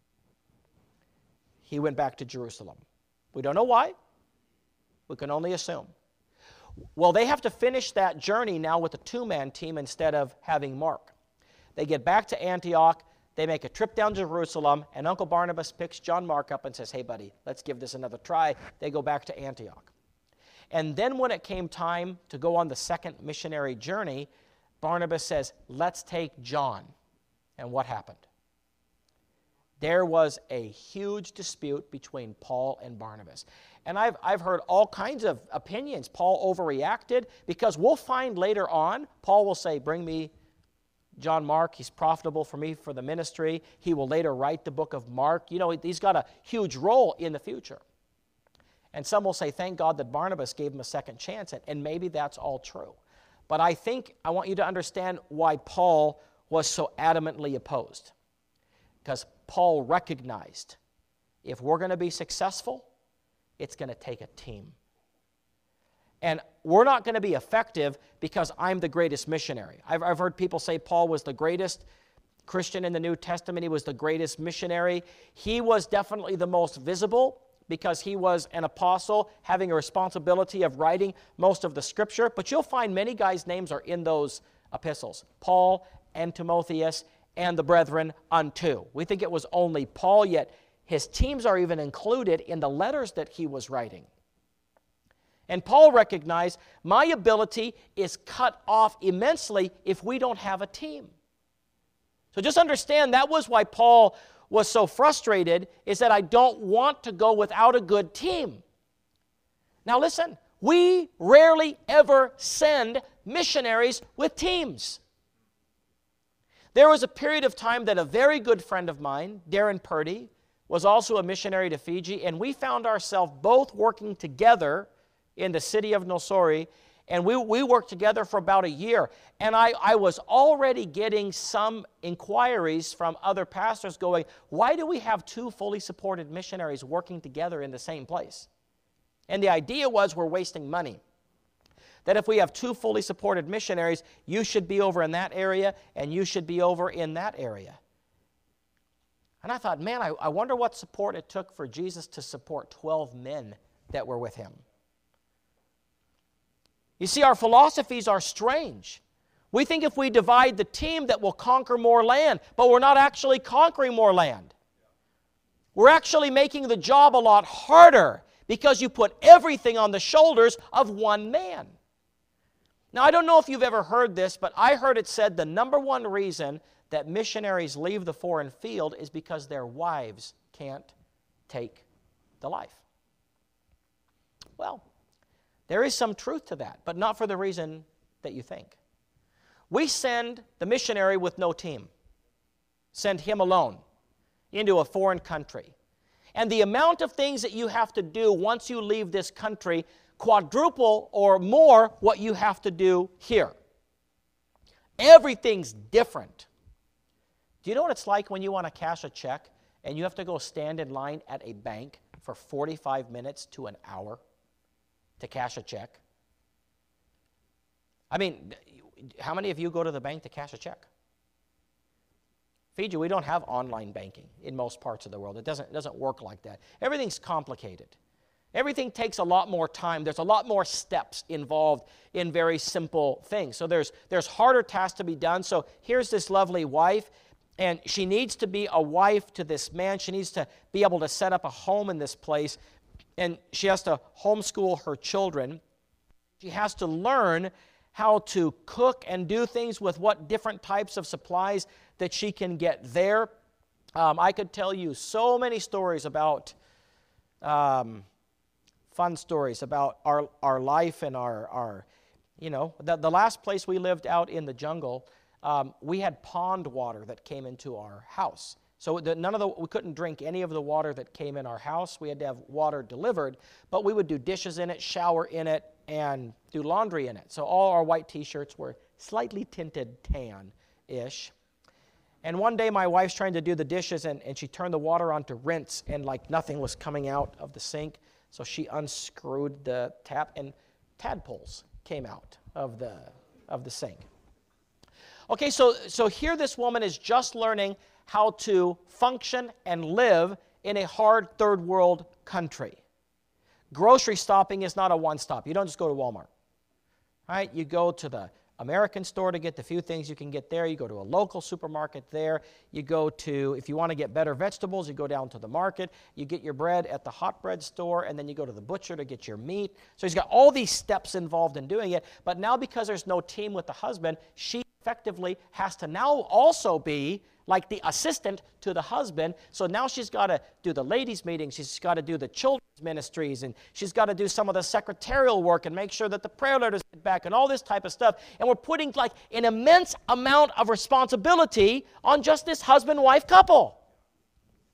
He went back to Jerusalem. We don't know why. We can only assume. Well, they have to finish that journey now with a two-man team instead of having Mark. They get back to Antioch, they make a trip down to Jerusalem, and Uncle Barnabas picks John Mark up and says, "Hey, buddy, let's give this another try." They go back to Antioch. And then when it came time to go on the second missionary journey, Barnabas says, "Let's take John." And what happened? There was a huge dispute between Paul and Barnabas. And I've heard all kinds of opinions. Paul overreacted, because we'll find later on, Paul will say, "Bring me John Mark. He's profitable for me for the ministry." He will later write the book of Mark. You know, he's got a huge role in the future. And some will say, thank God that Barnabas gave him a second chance, and maybe that's all true. But I think I want you to understand why Paul was so adamantly opposed. Because Paul recognized if we're going to be successful, it's going to take a team. And we're not going to be effective because I'm the greatest missionary. I've heard people say Paul was the greatest Christian in the New Testament. He was the greatest missionary. He was definitely the most visible because he was an apostle having a responsibility of writing most of the Scripture. But you'll find many guys' names are in those epistles. Paul and Timotheus and the brethren unto. We think it was only Paul, yet his teams are even included in the letters that he was writing. And Paul recognized my ability is cut off immensely if we don't have a team. So just understand that was why Paul was so frustrated, is that I don't want to go without a good team. Now listen, we rarely ever send missionaries with teams. There was a period of time that a very good friend of mine, Darren Purdy, was also a missionary to Fiji, and we found ourselves both working together in the city of Nosori, and we worked together for about a year. And I was already getting some inquiries from other pastors going, why do we have two fully supported missionaries working together in the same place? And the idea was we're wasting money. That if we have two fully supported missionaries, you should be over in that area and you should be over in that area. And I thought, man, I wonder what support it took for Jesus to support 12 men that were with him. You see, our philosophies are strange. We think if we divide the team that we'll conquer more land, but we're not actually conquering more land. We're actually making the job a lot harder because you put everything on the shoulders of one man. Now, I don't know if you've ever heard this, but I heard it said the number one reason that missionaries leave the foreign field is because their wives can't take the life. Well, there is some truth to that, but not for the reason that you think. We send the missionary with no team, send him alone into a foreign country. And the amount of things that you have to do once you leave this country quadruple or more what you have to do here. Everything's different. Do you know what it's like when you want to cash a check and you have to go stand in line at a bank for 45 minutes to an hour to cash a check? I mean, how many of you go to the bank to cash a check? Fiji, we don't have online banking in most parts of the world. It doesn't work like that. Everything's complicated. Everything takes a lot more time. There's a lot more steps involved in very simple things. So there's harder tasks to be done. So here's this lovely wife, and she needs to be a wife to this man. She needs to be able to set up a home in this place, and she has to homeschool her children. She has to learn how to cook and do things with what different types of supplies that she can get there. I could tell you so many stories about fun stories about our life and our the last place we lived out in the jungle, we had pond water that came into our house. So we couldn't drink any of the water that came in our house. We had to have water delivered, but we would do dishes in it, shower in it, and do laundry in it. So all our white t-shirts were slightly tinted tan-ish. And one day my wife's trying to do the dishes, and she turned the water on to rinse, and like nothing was coming out of the sink. So she unscrewed the tap, and tadpoles came out of the sink. Okay, so here this woman is just learning how to function and live in a hard third world country. Grocery stopping is not a one-stop. You don't just go to Walmart. Right? You go to the American store to get the few things you can get there. You go to a local supermarket there. You go to, if you want to get better vegetables, you go down to the market. You get your bread at the hot bread store, and then you go to the butcher to get your meat. So he's got all these steps involved in doing it. But now because there's no team with the husband, she effectively has to now also be like the assistant to the husband. So now she's got to do the ladies' meetings, she's got to do the children's ministries, and she's got to do some of the secretarial work and make sure that the prayer letters get back and all this type of stuff. And we're putting like an immense amount of responsibility on just this husband-wife couple.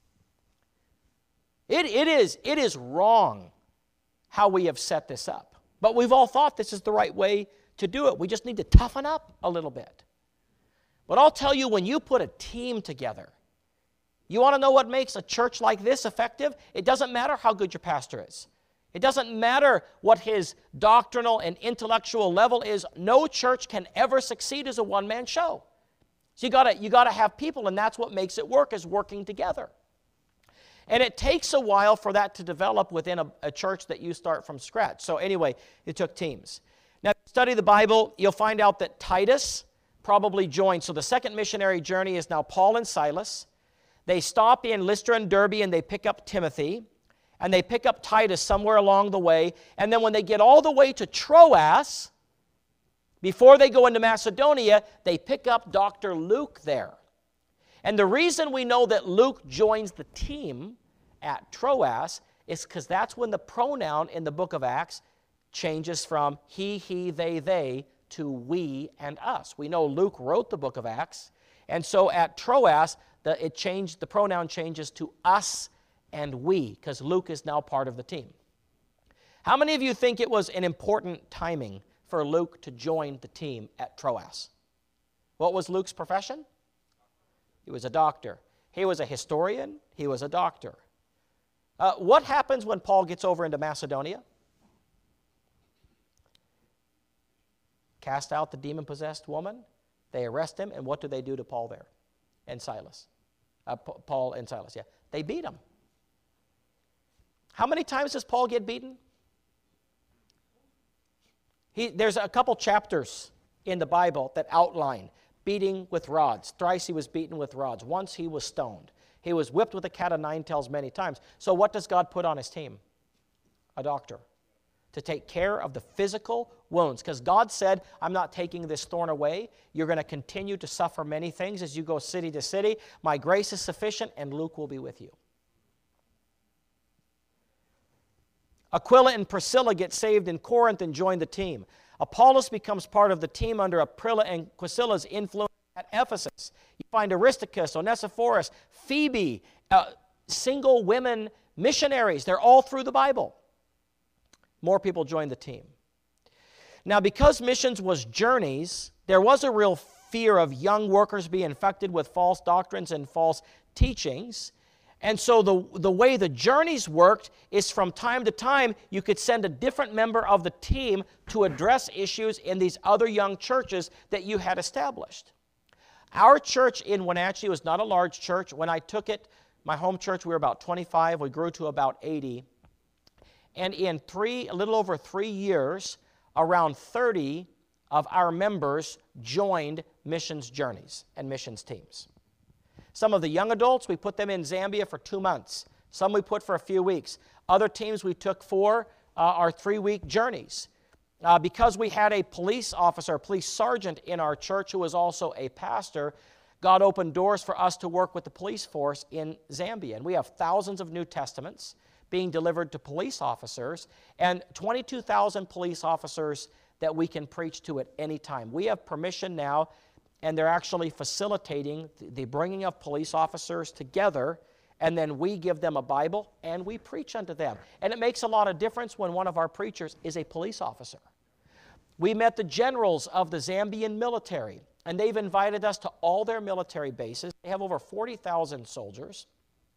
It is wrong how we have set this up. But we've all thought this is the right way to do it. We just need to toughen up a little bit. But I'll tell you, when you put a team together, you want to know what makes a church like this effective? It doesn't matter how good your pastor is. It doesn't matter what his doctrinal and intellectual level is. No church can ever succeed as a one-man show. So you got to have people, and that's what makes it work, is working together. And it takes a while for that to develop within a church that you start from scratch. So anyway, it took teams. Now, if you study the Bible, you'll find out that Titus probably joined. So the second missionary journey is now Paul and Silas. They stop in Lystra and Derbe, and they pick up Timothy. And they pick up Titus somewhere along the way. And then when they get all the way to Troas, before they go into Macedonia, they pick up Dr. Luke there. And the reason we know that Luke joins the team at Troas is because that's when the pronoun in the book of Acts changes from he, they, to we and us. We know Luke wrote the book of Acts, and so at Troas, the pronoun changes to us and we, because Luke is now part of the team. How many of you think it was an important timing for Luke to join the team at Troas? What was Luke's profession? He was a doctor. He was a historian. He was a doctor. What happens when Paul gets over into Macedonia? Cast out the demon-possessed woman. They arrest him, and what do they do to Paul there? And Silas. Paul and Silas, yeah. They beat him. How many times does Paul get beaten? There's a couple chapters in the Bible that outline beating with rods. Thrice he was beaten with rods. Once he was stoned. He was whipped with a cat of nine tails many times. So what does God put on his team? A doctor. To take care of the physical wounds. Because God said, I'm not taking this thorn away. You're going to continue to suffer many things as you go city to city. My grace is sufficient, and Luke will be with you. Aquila and Priscilla get saved in Corinth and join the team. Apollos becomes part of the team under Aquila and Priscilla's influence at Ephesus. You find Aristarchus, Onesiphorus, Phoebe, single women missionaries. They're all through the Bible. More people join the team. Now, because missions was journeys, there was a real fear of young workers being infected with false doctrines and false teachings. And so the way the journeys worked is from time to time, you could send a different member of the team to address issues in these other young churches that you had established. Our church in Wenatchee was not a large church. When I took it, my home church, we were about 25. We grew to about 80. And in a little over 3 years, around 30 of our members joined missions journeys and missions teams. Some of the young adults, we put them in Zambia for 2 months. Some we put for a few weeks. Other teams we took for our 3-week journeys. Because we had a police officer, a police sergeant in our church who was also a pastor, God opened doors for us to work with the police force in Zambia. And we have thousands of New Testaments being delivered to police officers and 22,000 police officers that we can preach to at any time. We have permission now, and they're actually facilitating the bringing of police officers together, and then we give them a Bible and we preach unto them. And it makes a lot of difference when one of our preachers is a police officer. We met the generals of the Zambian military, and they've invited us to all their military bases. They have over 40,000 soldiers.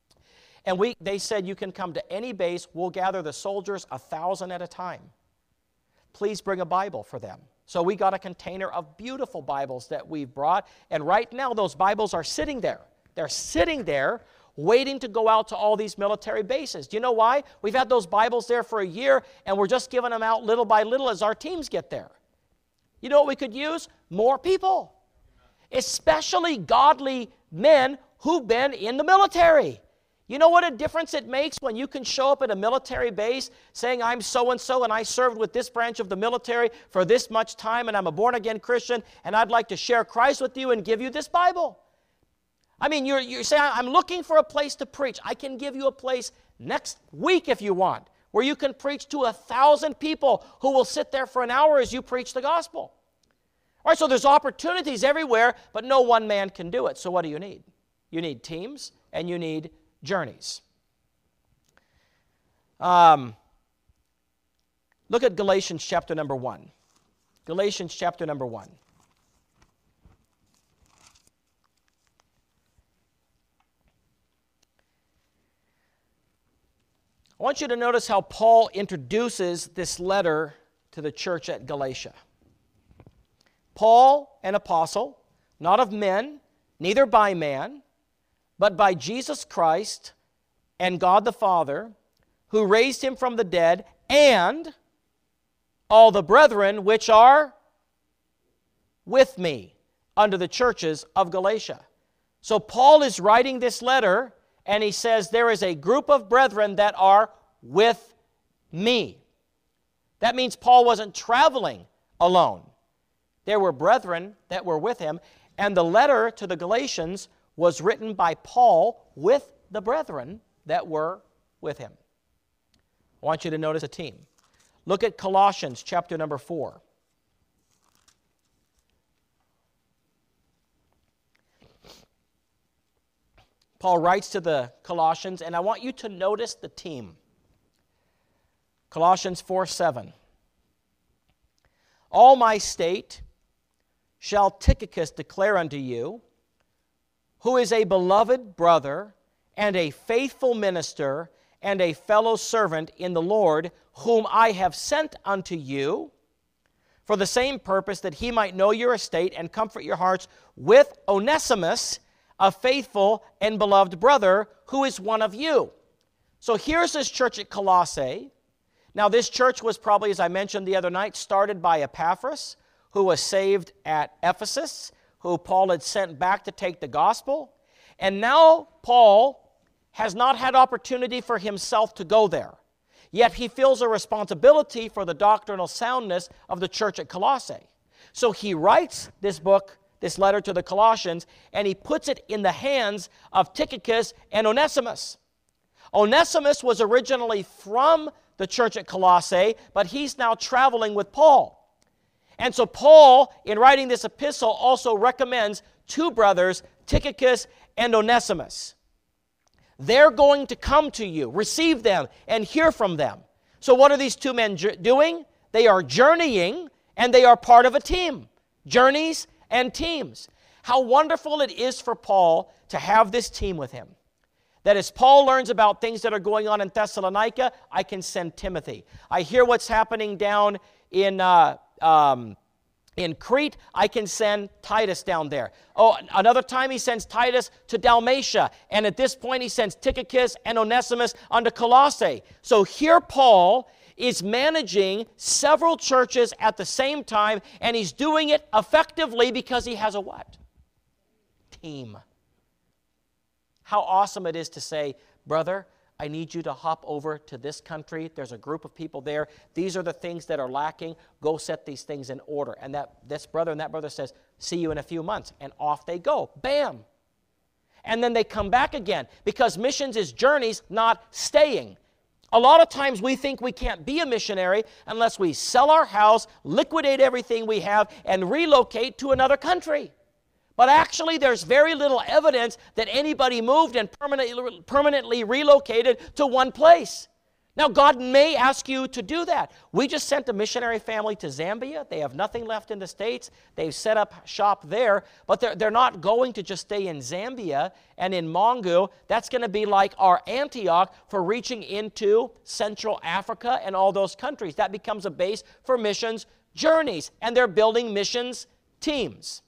And they said, you can come to any base. We'll gather the soldiers 1,000 at a time. Please bring a Bible for them. So we got a container of beautiful Bibles that we've brought. And right now, those Bibles are sitting there. They're sitting there waiting to go out to all these military bases. Do you know why? We've had those Bibles there for a year, and we're just giving them out little by little as our teams get there. You know what we could use? More people. Especially godly men who've been in the military. You know what a difference it makes when you can show up at a military base saying, I'm so-and-so and I served with this branch of the military for this much time and I'm a born-again Christian and I'd like to share Christ with you and give you this Bible. I mean, you're saying, I'm looking for a place to preach. I can give you a place next week if you want, where you can preach to 1,000 people who will sit there for an hour as you preach the gospel. All right, so there's opportunities everywhere, but no one man can do it. So what do you need? You need teams and you need journeys. Look at Galatians chapter number 1. Galatians chapter number 1. I want you to notice how Paul introduces this letter to the church at Galatia. Paul, an apostle, not of men, neither by man, but by Jesus Christ and God the Father, who raised him from the dead, and all the brethren which are with me under the churches of Galatia. So Paul is writing this letter, and he says there is a group of brethren that are with me. That means Paul wasn't traveling alone. There were brethren that were with him, and the letter to the Galatians was written by Paul with the brethren that were with him. I want you to notice a team. Look at Colossians chapter number 4. Paul writes to the Colossians, and I want you to notice the team. Colossians 4:7. All my state shall Tychicus declare unto you, who is a beloved brother and a faithful minister and a fellow servant in the Lord, whom I have sent unto you for the same purpose, that he might know your estate and comfort your hearts with Onesimus, a faithful and beloved brother, who is one of you. So here's this church at Colossae. Now this church was probably, as I mentioned the other night, started by Epaphras, who was saved at Ephesus, who Paul had sent back to take the gospel. And now Paul has not had opportunity for himself to go there. Yet he feels a responsibility for the doctrinal soundness of the church at Colossae. So he writes this book, this letter to the Colossians, and he puts it in the hands of Tychicus and Onesimus. Onesimus was originally from the church at Colossae, but he's now traveling with Paul. And so Paul, in writing this epistle, also recommends two brothers, Tychicus and Onesimus. They're going to come to you, receive them, and hear from them. So what are these two men doing? They are journeying, and they are part of a team. Journeys and teams. How wonderful it is for Paul to have this team with him. That as Paul learns about things that are going on in Thessalonica, I can send Timothy. I hear what's happening down in Crete, I can send Titus down there. Oh, another time he sends Titus to Dalmatia. And at this point he sends Tychicus and Onesimus unto Colossae. So here Paul is managing several churches at the same time, and he's doing it effectively because he has a what? Team. How awesome it is to say, brother, I need you to hop over to this country. There's a group of people there. These are the things that are lacking. Go set these things in order. And this brother and that brother says, see you in a few months. And off they go. Bam. And then they come back again, because missions is journeys, not staying. A lot of times we think we can't be a missionary unless we sell our house, liquidate everything we have, and relocate to another country. But actually, there's very little evidence that anybody moved and permanently relocated to one place. Now, God may ask you to do that. We just sent a missionary family to Zambia. They have nothing left in the States. They've set up shop there, but they're not going to just stay in Zambia and in Mongu. That's going to be like our Antioch for reaching into Central Africa and all those countries. That becomes a base for missions journeys, and they're building missions teams.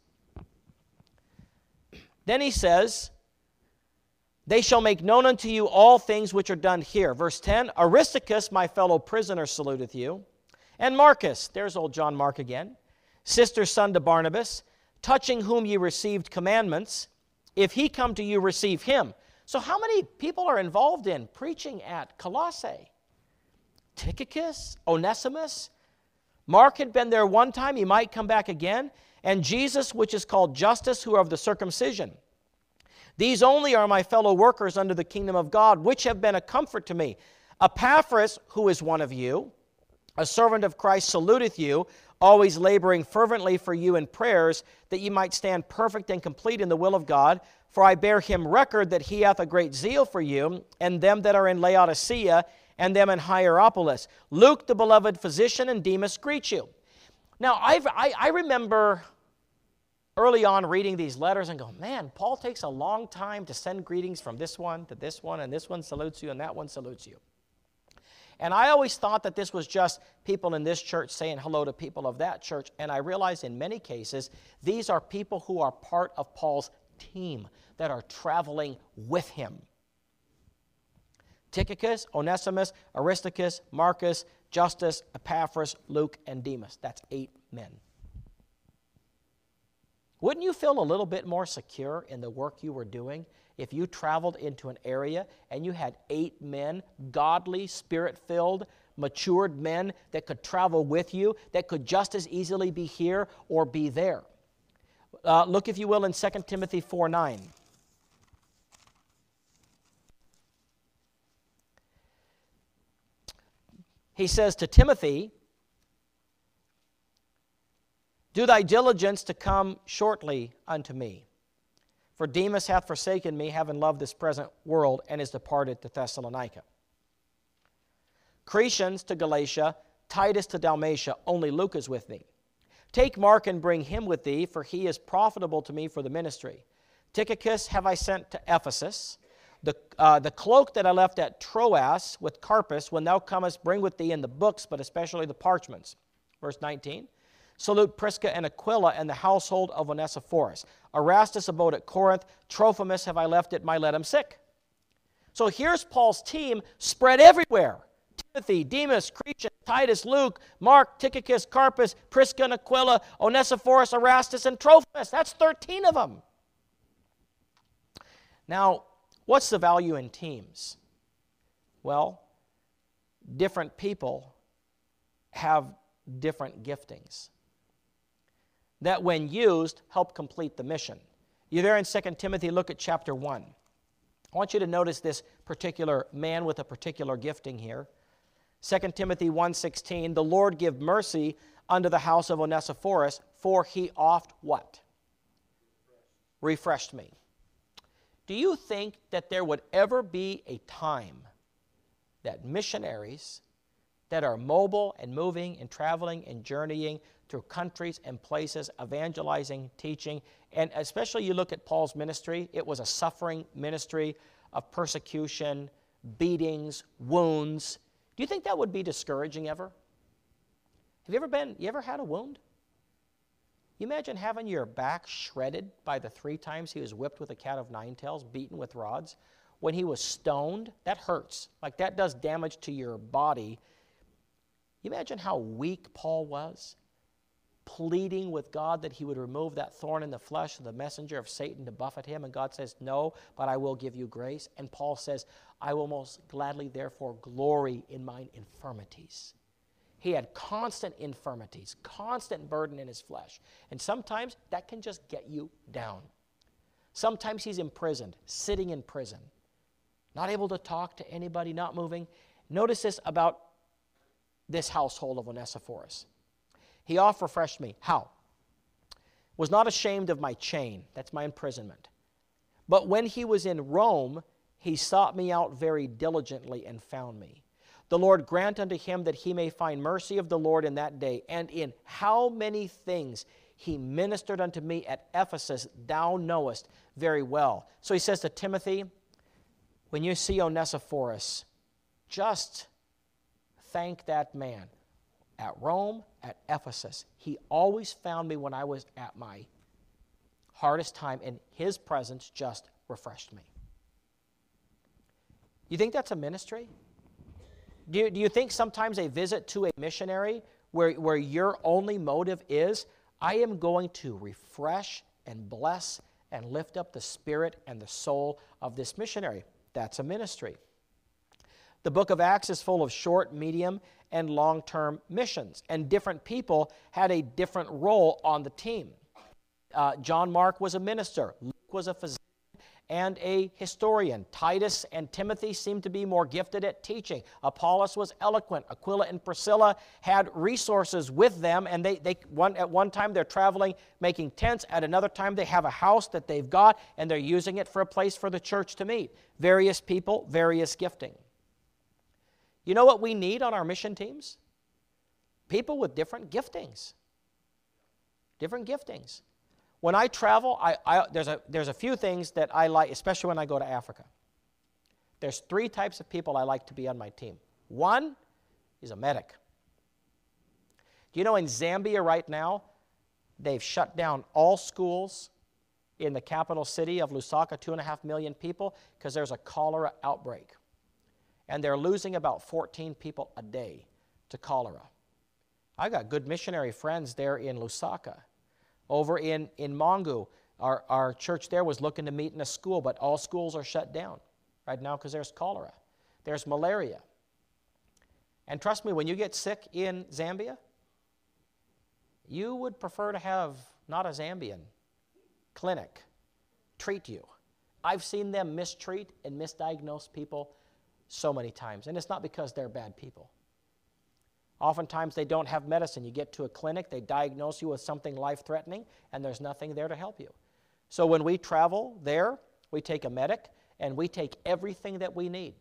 Then he says, they shall make known unto you all things which are done here. Verse 10, Aristarchus, my fellow prisoner, saluteth you. And Marcus, there's old John Mark again, sister's son to Barnabas, touching whom ye received commandments. If he come to you, receive him. So how many people are involved in preaching at Colossae? Tychicus, Onesimus. Mark had been there one time. He might come back again. And Jesus, which is called Justus, who are of the circumcision. These only are my fellow workers under the kingdom of God, which have been a comfort to me. Epaphras, who is one of you, a servant of Christ, saluteth you, always laboring fervently for you in prayers, that ye might stand perfect and complete in the will of God. For I bear him record that he hath a great zeal for you, and them that are in Laodicea, and them in Hierapolis. Luke, the beloved physician, and Demas greet you. Now, I remember early on reading these letters and go, man, Paul takes a long time to send greetings from this one to this one, and this one salutes you, and that one salutes you. And I always thought that this was just people in this church saying hello to people of that church, and I realize in many cases, these are people who are part of Paul's team that are traveling with him. Tychicus, Onesimus, Aristarchus, Marcus, Justus, Epaphras, Luke, and Demas. That's 8 men. Wouldn't you feel a little bit more secure in the work you were doing if you traveled into an area and you had 8 men, godly, spirit-filled, matured men that could travel with you, that could just as easily be here or be there? Look, if you will, in 2 Timothy 4:9. He says to Timothy, do thy diligence to come shortly unto me. For Demas hath forsaken me, having loved this present world, and is departed to Thessalonica. Crescens to Galatia, Titus to Dalmatia, only Luke is with thee. Take Mark and bring him with thee, for he is profitable to me for the ministry. Tychicus have I sent to Ephesus. The cloak that I left at Troas with Carpus, when thou comest, bring with thee in the books, but especially the parchments. Verse 19. Salute Prisca and Aquila and the household of Onesiphorus. Erastus abode at Corinth. Trophimus have I left at Miletum sick. So here's Paul's team spread everywhere. Timothy, Demas, Crescens, Titus, Luke, Mark, Tychicus, Carpus, Prisca and Aquila, Onesiphorus, Erastus, and Trophimus. That's 13 of them. Now, what's the value in teams? Well, different people have different giftings that when used help complete the mission. You're there in 2 Timothy, look at chapter 1. I want you to notice this particular man with a particular gifting here. 2 Timothy 1:16, the Lord give mercy unto the house of Onesiphorus, for he oft what? Refreshed me. Do you think that there would ever be a time that missionaries that are mobile and moving and traveling and journeying through countries and places, evangelizing, teaching, and especially you look at Paul's ministry, it was a suffering ministry of persecution, beatings, wounds. Do you think that would be discouraging ever? Have you ever had a wound? You imagine having your back shredded by the 3 times he was whipped with a cat of 9 tails, beaten with rods. When he was stoned, that hurts. Like that does damage to your body. You imagine how weak Paul was, pleading with God that he would remove that thorn in the flesh of the messenger of Satan to buffet him. And God says, no, but I will give you grace. And Paul says, I will most gladly therefore glory in mine infirmities. He had constant infirmities, constant burden in his flesh. And sometimes that can just get you down. Sometimes he's imprisoned, sitting in prison, not able to talk to anybody, not moving. Notice this about this household of Onesiphorus. He oft refreshed me. How? Was not ashamed of my chain. That's my imprisonment. But when he was in Rome, he sought me out very diligently and found me. The Lord grant unto him that he may find mercy of the Lord in that day. And in how many things he ministered unto me at Ephesus, thou knowest very well. So he says to Timothy, when you see Onesiphorus, just thank that man. At Rome, at Ephesus, he always found me when I was at my hardest time, and his presence just refreshed me. You think that's a ministry? Do you think sometimes a visit to a missionary where your only motive is, I am going to refresh and bless and lift up the spirit and the soul of this missionary? That's a ministry. The book of Acts is full of short, medium, and long-term missions, and different people had a different role on the team. John Mark was a minister. Luke was a physician and a historian. Titus and Timothy seemed to be more gifted at teaching. Apollos was eloquent. Aquila and Priscilla had resources with them, and at one time they're traveling, making tents. At another time they have a house that they've got, and they're using it for a place for the church to meet. Various people, various gifting. You know what we need on our mission teams? People with different giftings. Different giftings. When I travel, there's a few things that I like, especially when I go to Africa. There's 3 types of people I like to be on my team. One is a medic. Do you know in Zambia right now, they've shut down all schools in the capital city of Lusaka, 2.5 million people, because there's a cholera outbreak. And they're losing about 14 people a day to cholera. I got good missionary friends there in Lusaka. Over in Mongu, our church there was looking to meet in a school, but all schools are shut down right now because there's cholera. There's malaria. And trust me, when you get sick in Zambia, you would prefer to have not a Zambian clinic treat you. I've seen them mistreat and misdiagnose people so many times, and it's not because they're bad people. Oftentimes they don't have medicine. You get to a clinic, they diagnose you with something life-threatening, and there's nothing there to help you. So when we travel there, we take a medic, and we take everything that we need.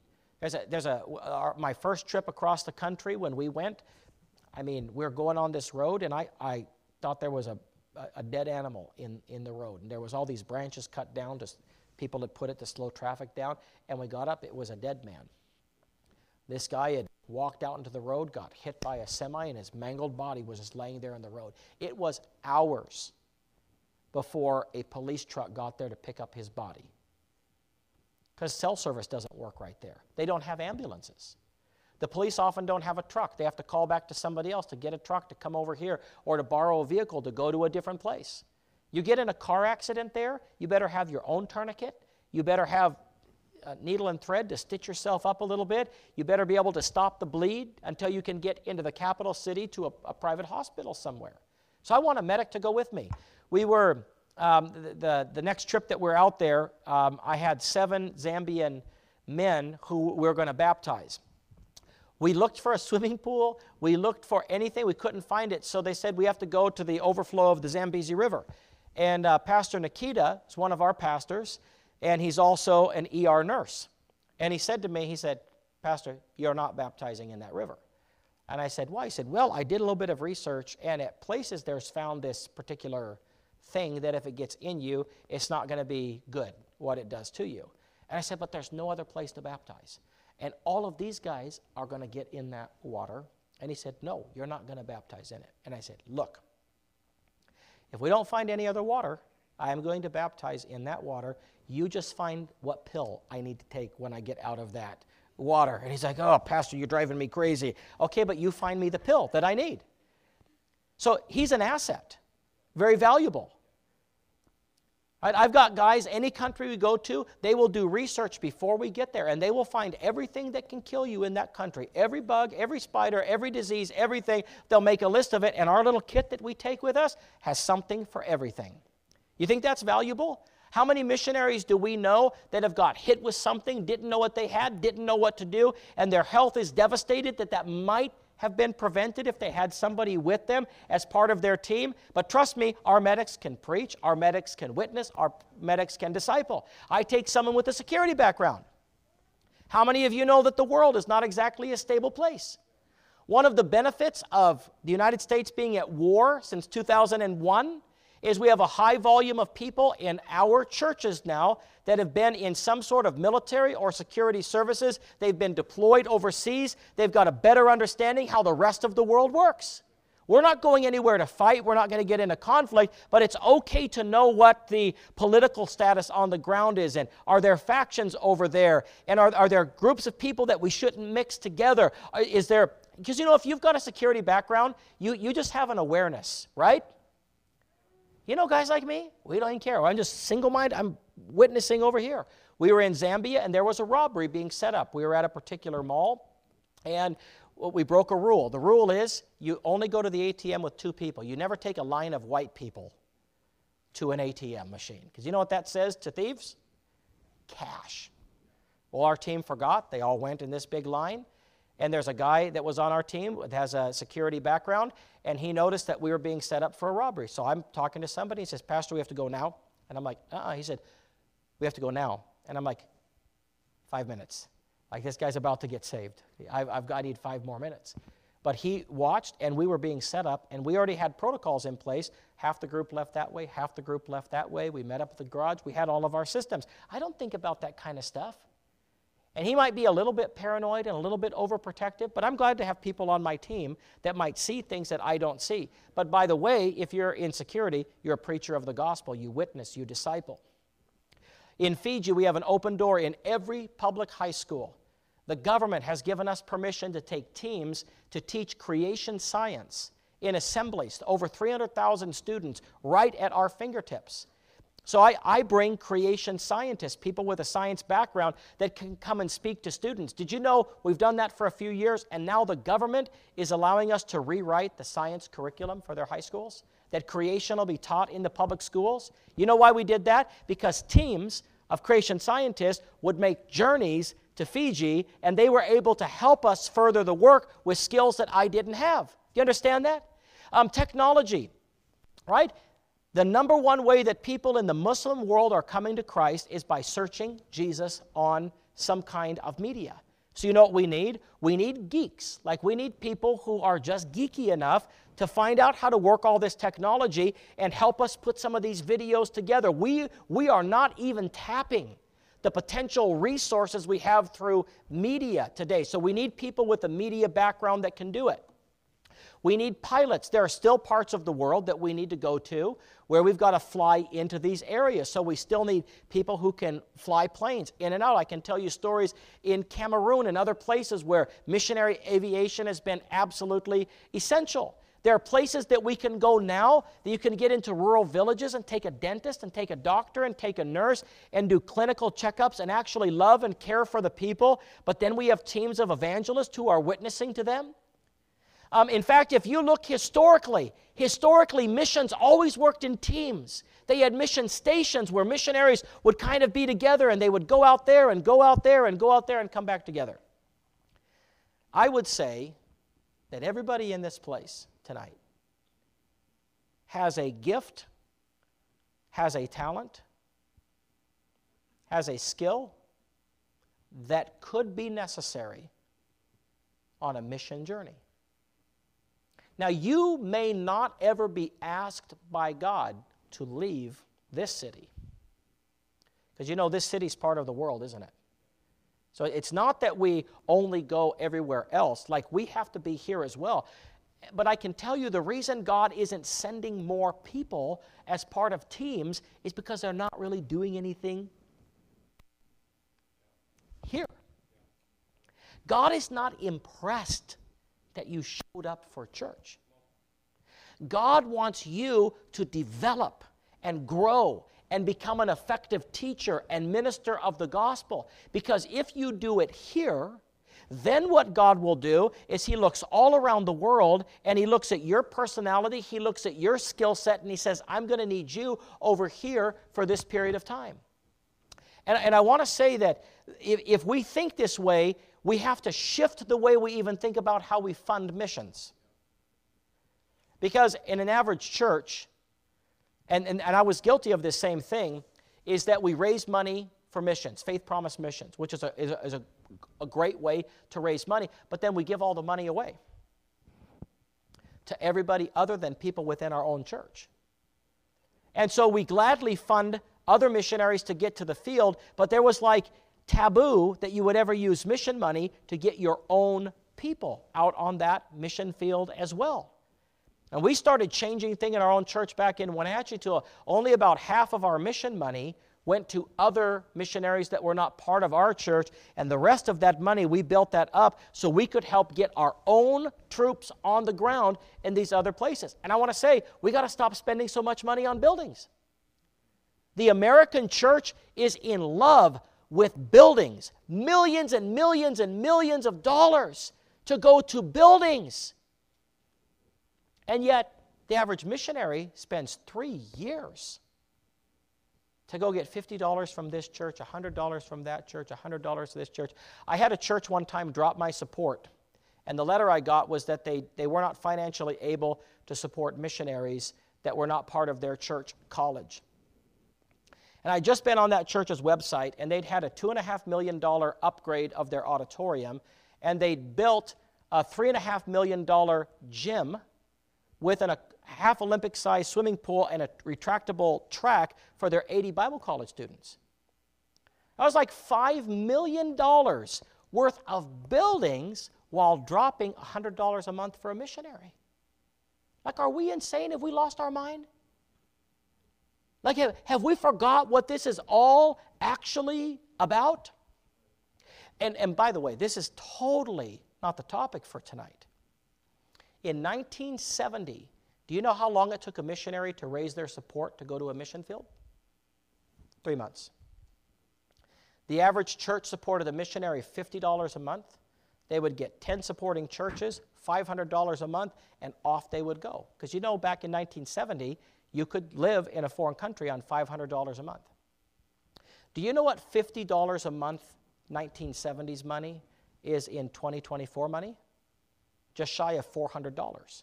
My first trip across the country when we went, I mean, we're going on this road, and I thought there was a dead animal in the road. And there was all these branches cut down, just people had put it to slow traffic down, and we got up, it was a dead man. This guy had walked out into the road, got hit by a semi, and his mangled body was just laying there in the road. It was hours before a police truck got there to pick up his body. Because cell service doesn't work right there. They don't have ambulances. The police often don't have a truck. They have to call back to somebody else to get a truck to come over here or to borrow a vehicle to go to a different place. You get in a car accident there, you better have your own tourniquet. You better have a needle and thread to stitch yourself up a little bit. You better be able to stop the bleed until you can get into the capital city to a private hospital somewhere. So I want a medic to go with me. We were, the next trip that we're out there, I had 7 Zambian men who we were going to baptize. We looked for a swimming pool. We looked for anything. We couldn't find it. So they said we have to go to the overflow of the Zambezi River. And Pastor Nikita is one of our pastors, and he's also an ER nurse. And he said to me, he said, Pastor, you're not baptizing in that river. And I said, why? He said, well, I did a little bit of research, and at places there's found this particular thing that if it gets in you, it's not going to be good, what it does to you. And I said, but there's no other place to baptize. And all of these guys are going to get in that water. And he said, no, you're not going to baptize in it. And I said, look, if we don't find any other water, I am going to baptize in that water. You just find what pill I need to take when I get out of that water. And he's like, oh, Pastor, you're driving me crazy. Okay, but you find me the pill that I need. So he's an asset, very valuable. I've got guys, any country we go to, they will do research before we get there, and they will find everything that can kill you in that country. Every bug, every spider, every disease, everything. They'll make a list of it, and our little kit that we take with us has something for everything. You think that's valuable? How many missionaries do we know that have got hit with something, didn't know what they had, didn't know what to do, and their health is devastated, that might have been prevented if they had somebody with them as part of their team? But trust me, our medics can preach, our medics can witness, our medics can disciple. I take someone with a security background. How many of you know that the world is not exactly a stable place? One of the benefits of the United States being at war since 2001 is we have a high volume of people in our churches now that have been in some sort of military or security services. They've been deployed overseas. They've got a better understanding how the rest of the world works. We're not going anywhere to fight. We're not going to get into conflict, but it's okay to know what the political status on the ground is, and are there factions over there, and are there groups of people that we shouldn't mix together? Is there, because you know, if you've got a security background, you just have an awareness, right? You know, guys like me, we don't even care. I'm just single-minded. I'm witnessing over here. We were in Zambia, and there was a robbery being set up. We were at a particular mall, and we broke a rule. The rule is you only go to the ATM with 2 people. You never take a line of white people to an ATM machine. Because you know what that says to thieves? Cash. Well, our team forgot. They all went in this big line. And there's a guy that was on our team that has a security background, and he noticed that we were being set up for a robbery. So I'm talking to somebody. He says, Pastor, we have to go now. And I'm like, He said, we have to go now. And I'm like, 5 minutes. Like, this guy's about to get saved. I need 5 more minutes. But he watched, and we were being set up, and we already had protocols in place. Half the group left that way, half the group left that way. We met up at the garage. We had all of our systems. I don't think about that kind of stuff. And he might be a little bit paranoid and a little bit overprotective, but I'm glad to have people on my team that might see things that I don't see. But by the way, if you're in security, you're a preacher of the gospel. You witness, you disciple. In Fiji, we have an open door in every public high school. The government has given us permission to take teams to teach creation science in assemblies to over 300,000 students right at our fingertips. So I bring creation scientists, people with a science background that can come and speak to students. Did you know we've done that for a few years, and now the government is allowing us to rewrite the science curriculum for their high schools? That creation will be taught in the public schools? You know why we did that? Because teams of creation scientists would make journeys to Fiji, and they were able to help us further the work with skills that I didn't have. Do you understand that? Technology, right? The number one way that people in the Muslim world are coming to Christ is by searching Jesus on some kind of media. So you know what we need? We need geeks. Like, we need people who are just geeky enough to find out how to work all this technology and help us put some of these videos together. We are not even tapping the potential resources we have through media today. So we need people with a media background that can do it. We need pilots. There are still parts of the world that we need to go to where we've got to fly into these areas. So we still need people who can fly planes in and out. I can tell you stories in Cameroon and other places where missionary aviation has been absolutely essential. There are places that we can go now that you can get into rural villages and take a dentist and take a doctor and take a nurse and do clinical checkups and actually love and care for the people. But then we have teams of evangelists who are witnessing to them. In fact, if you look historically, missions always worked in teams. They had mission stations where missionaries would kind of be together, and they would go out there and go out there and go out there and come back together. I would say that everybody in this place tonight has a gift, has a talent, has a skill that could be necessary on a mission journey. Now, you may not ever be asked by God to leave this city. Because you know, this city's part of the world, isn't it? So it's not that we only go everywhere else. Like, we have to be here as well. But I can tell you the reason God isn't sending more people as part of teams is because they're not really doing anything here. God is not impressed that you showed up for church. God wants you to develop and grow and become an effective teacher and minister of the gospel. Because if you do it here, then what God will do is He looks all around the world and He looks at your personality, He looks at your skill set, and He says, I'm going to need you over here for this period of time. And I want to say that if we think this way, we have to shift the way we even think about how we fund missions. Because in an average church, and I was guilty of this same thing, is that we raise money for missions, Faith Promise Missions, which is a great way to raise money, but then we give all the money away to everybody other than people within our own church. And so we gladly fund other missionaries to get to the field, but there was like taboo that you would ever use mission money to get your own people out on that mission field as well. And we started changing things in our own church back in Wenatchee to only about half of our mission money went to other missionaries that were not part of our church, and the rest of that money, we built that up so we could help get our own troops on the ground in these other places. And I want to say, we got to stop spending so much money on buildings. The American church is in love with buildings, millions and millions and millions of dollars to go to buildings. And yet, the average missionary spends 3 years to go get $50 from this church, $100 from that church, $100 to this church. I had a church one time drop my support, and the letter I got was that they were not financially able to support missionaries that were not part of their church college. And I'd just been on that church's website, and they'd had a $2.5 million upgrade of their auditorium, and they'd built a $3.5 million gym with a half Olympic-sized swimming pool and a retractable track for their 80 Bible college students. That was like $5 million worth of buildings while dropping $100 a month for a missionary. Like, are we insane? Have we lost our mind? Like, have we forgot what this is all actually about? And by the way, this is totally not the topic for tonight. In 1970, do you know how long it took a missionary to raise their support to go to a mission field? 3 months. The average church supported a missionary $50 a month. They would get 10 supporting churches, $500 a month, and off they would go. Because you know, back in 1970, you could live in a foreign country on $500 a month. Do you know what $50 a month 1970s money is in 2024 money? Just shy of $400.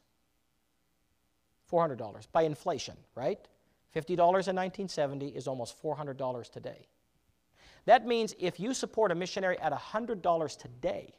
$400 by inflation, right? $50 in 1970 is almost $400 today. That means if you support a missionary at $100 today,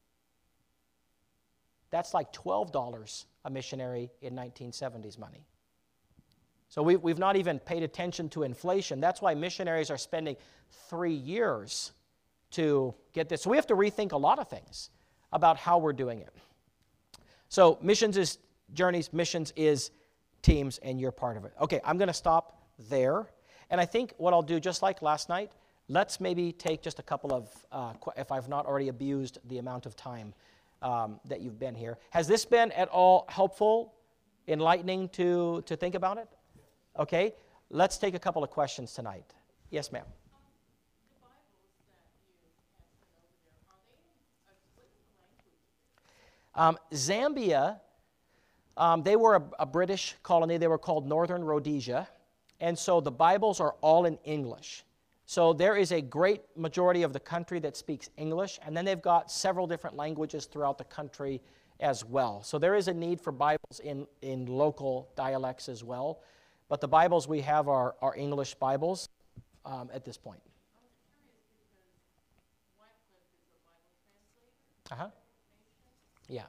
that's like $12 a missionary in 1970s money. So we've not even paid attention to inflation. That's why missionaries are spending 3 years to get this. So we have to rethink a lot of things about how we're doing it. So missions is journeys, missions is teams, and you're part of it. Okay, I'm going to stop there. And I think what I'll do, just like last night, let's maybe take just a couple of, if I've not already abused the amount of time that you've been here. Has this been at all helpful, enlightening to think about it? Okay, let's take a couple of questions tonight. Yes, ma'am. Zambia, they were a British colony. They were called Northern Rhodesia. And so the Bibles are all in English. So there is a great majority of the country that speaks English, and then they've got several different languages throughout the country as well. So there is a need for Bibles in local dialects as well. But the Bibles we have are English Bibles at this point. Uh-huh. Yeah.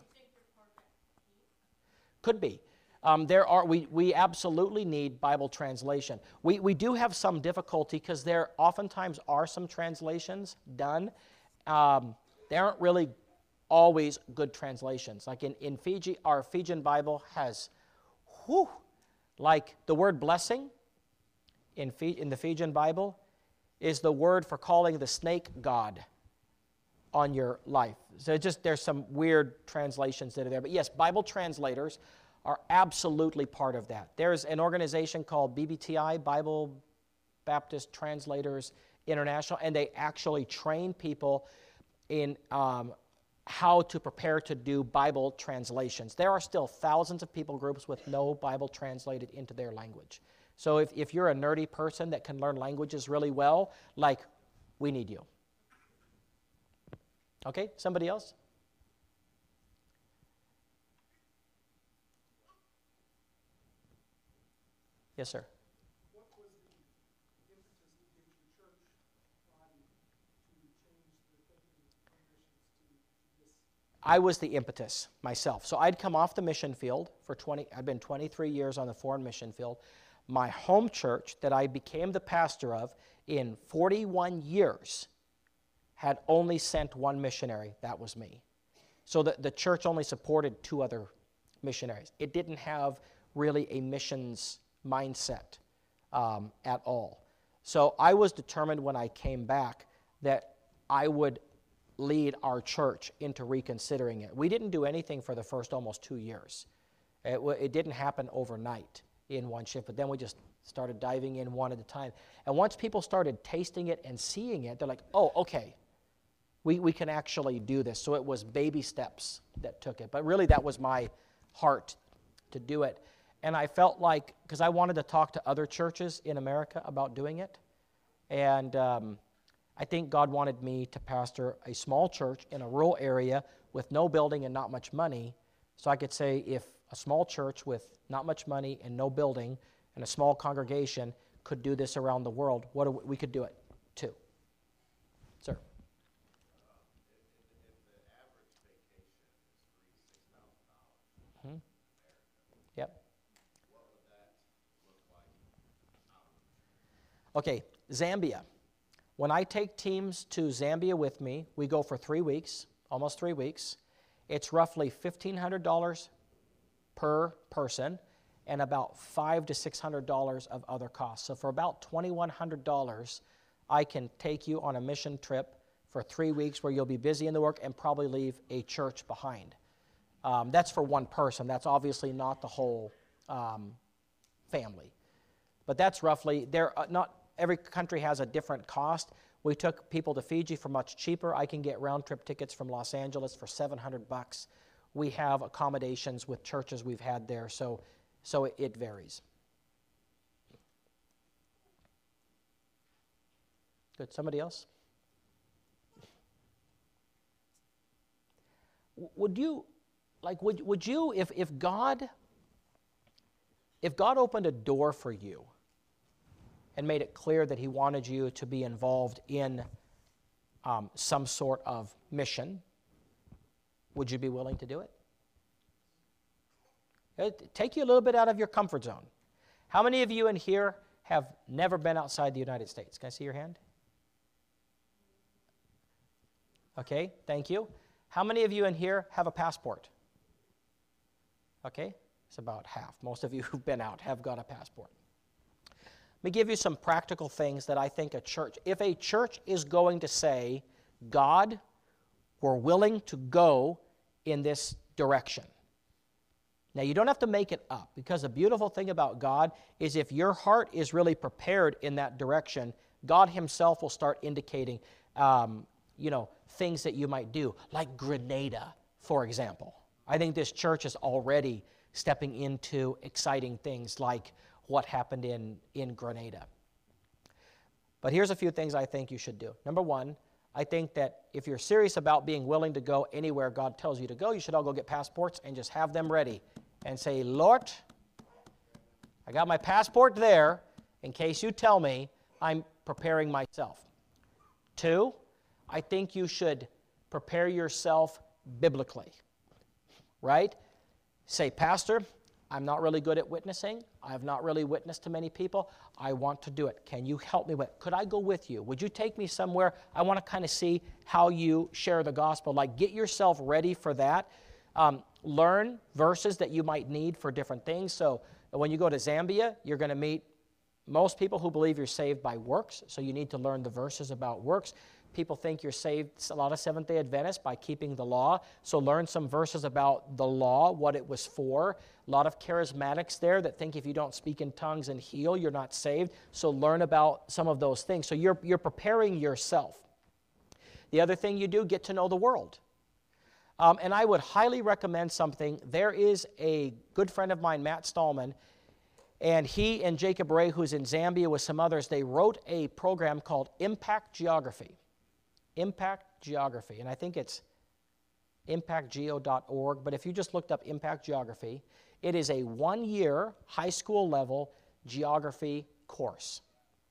Could be. We absolutely need Bible translation. We do have some difficulty because there oftentimes are some translations done. They aren't really always good translations. Like in Fiji, our Fijian Bible has, like the word blessing in the Fijian Bible is the word for calling the snake god on your life. So there's some weird translations that are there. But yes, Bible translators are absolutely part of that. There's an organization called BBTI, Bible Baptist Translators International, and they actually train people in how to prepare to do Bible translations. There are still thousands of people groups with no Bible translated into their language. So if you're a nerdy person that can learn languages really well, like, we need you. Okay, somebody else? Yes, sir. What was the impetus you gave the church body to change the thinking from missions to this? I was the impetus myself. So I'd come off the mission field for I'd been 23 years on the foreign mission field. My home church that I became the pastor of in 41 years had only sent one missionary. That was me. So the church only supported 2 other missionaries. It didn't have really a missions mindset at all. So I was determined when I came back that I would lead our church into reconsidering it. We didn't do anything for the first almost 2 years. It didn't happen overnight in one shift, but then we just started diving in one at a time. And once people started tasting it and seeing it, they're like, oh, okay, we can actually do this. So it was baby steps that took it. But really that was my heart to do it. And I felt like, because I wanted to talk to other churches in America about doing it, and I think God wanted me to pastor a small church in a rural area with no building and not much money, so I could say if a small church with not much money and no building and a small congregation could do this around the world, we could do it too. Sir. Yep. Okay, Zambia. When I take teams to Zambia with me, we go for 3 weeks, almost 3 weeks. It's roughly $1,500 per person and about $500 to $600 of other costs. So for about $2,100, I can take you on a mission trip for 3 weeks where you'll be busy in the work and probably leave a church behind. That's for one person. That's obviously not the whole family. But that's roughly, not every country has a different cost. We took people to Fiji for much cheaper. I can get round-trip tickets from Los Angeles for $700. We have accommodations with churches we've had there, so it varies. Good. Somebody else? Would you, if God opened a door for you and made it clear that He wanted you to be involved in some sort of mission, would you be willing to do it? It'd take you a little bit out of your comfort zone. How many of you in here have never been outside the United States? Can I see your hand? Okay, thank you. How many of you in here have a passport? Okay, it's about half. Most of you who've been out have got a passport. Let me give you some practical things that I think if a church is going to say, God, we're willing to go in this direction. Now, you don't have to make it up, because the beautiful thing about God is if your heart is really prepared in that direction, God Himself will start indicating, things that you might do, like Grenada, for example. I think this church is already stepping into exciting things like what happened in Grenada. But here's a few things I think you should do. Number one, I think that if you're serious about being willing to go anywhere God tells you to go, you should all go get passports and just have them ready and say, Lord, I got my passport there in case you tell me I'm preparing myself. Two, I think you should prepare yourself biblically, right? Say, Pastor, I'm not really good at witnessing. I've not really witnessed to many people. I want to do it. Can you help me with it? Could I go with you? Would you take me somewhere? I want to kind of see how you share the gospel. Like, get yourself ready for that. Learn verses that you might need for different things. So when you go to Zambia, you're going to meet most people who believe you're saved by works. So you need to learn the verses about works. People think you're saved, a lot of Seventh-day Adventists, by keeping the law. So learn some verses about the law, what it was for. A lot of charismatics there that think if you don't speak in tongues and heal, you're not saved. So learn about some of those things. So you're preparing yourself. The other thing you do, get to know the world. And I would highly recommend something. There is a good friend of mine, Matt Stallman, and he and Jacob Ray, who's in Zambia with some others, they wrote a program called Impact Geography. Impact Geography, and I think it's impactgeo.org, but if you just looked up Impact Geography, it is a 1-year high school level geography course.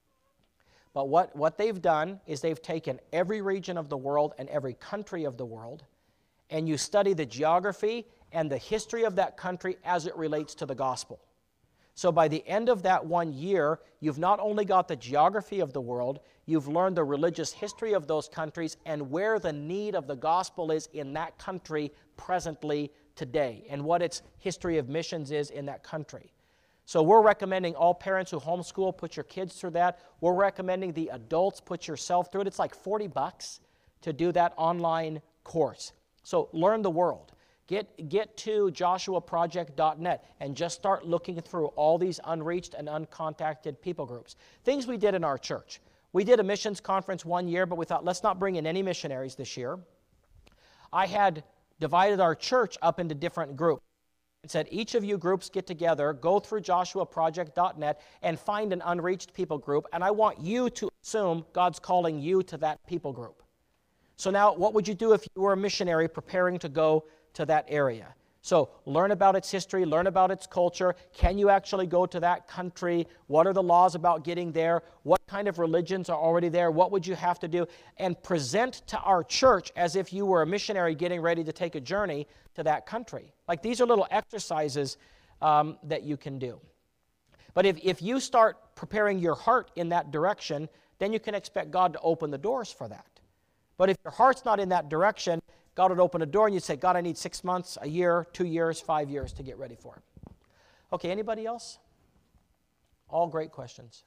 But what they've done is they've taken every region of the world and every country of the world, and you study the geography and the history of that country as it relates to the gospel. So by the end of that 1 year, you've not only got the geography of the world, you've learned the religious history of those countries and where the need of the gospel is in that country presently today, and what its history of missions is in that country. So we're recommending all parents who homeschool, put your kids through that. We're recommending the adults, put yourself through it. It's like $40 to do that online course. So learn the world. Get to joshuaproject.net and just start looking through all these unreached and uncontacted people groups. Things we did in our church. We did a missions conference 1 year, but we thought, let's not bring in any missionaries this year. I had divided our church up into different groups. It said, each of you groups get together, go through joshuaproject.net, and find an unreached people group, and I want you to assume God's calling you to that people group. So now, what would you do if you were a missionary preparing to go to that area? So learn about its history, learn about its culture. Can you actually go to that country? What are the laws about getting there? What kind of religions are already there? What would you have to do? And present to our church as if you were a missionary getting ready to take a journey to that country. Like, these are little exercises that you can do. But if you start preparing your heart in that direction, then you can expect God to open the doors for that. But if your heart's not in that direction, God would open a door and you'd say, God, I need 6 months, a year, 2 years, 5 years to get ready for it. Okay, anybody else? All great questions.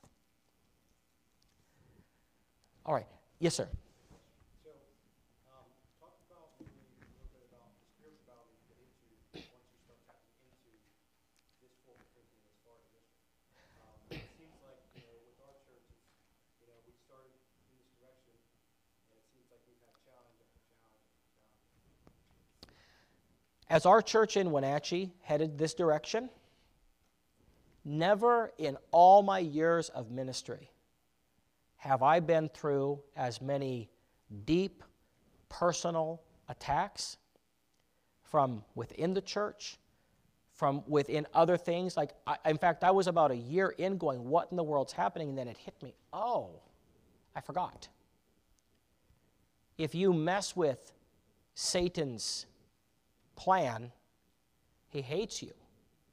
All right. Yes, sir. So, talk about maybe a little bit about the spiritual battle you get into once you start tapping into this form of thinking as far as mission. It seems like, with our churches, we started in this direction, and it seems like we've had challenge after challenge after challenge. As our church in Wenatchee headed this direction, never in all my years of ministry have I been through as many deep, personal attacks from within the church, from within other things. Like, in fact, I was about a year in going, what in the world's happening? And then it hit me, oh, I forgot. If you mess with Satan's plan, he hates you.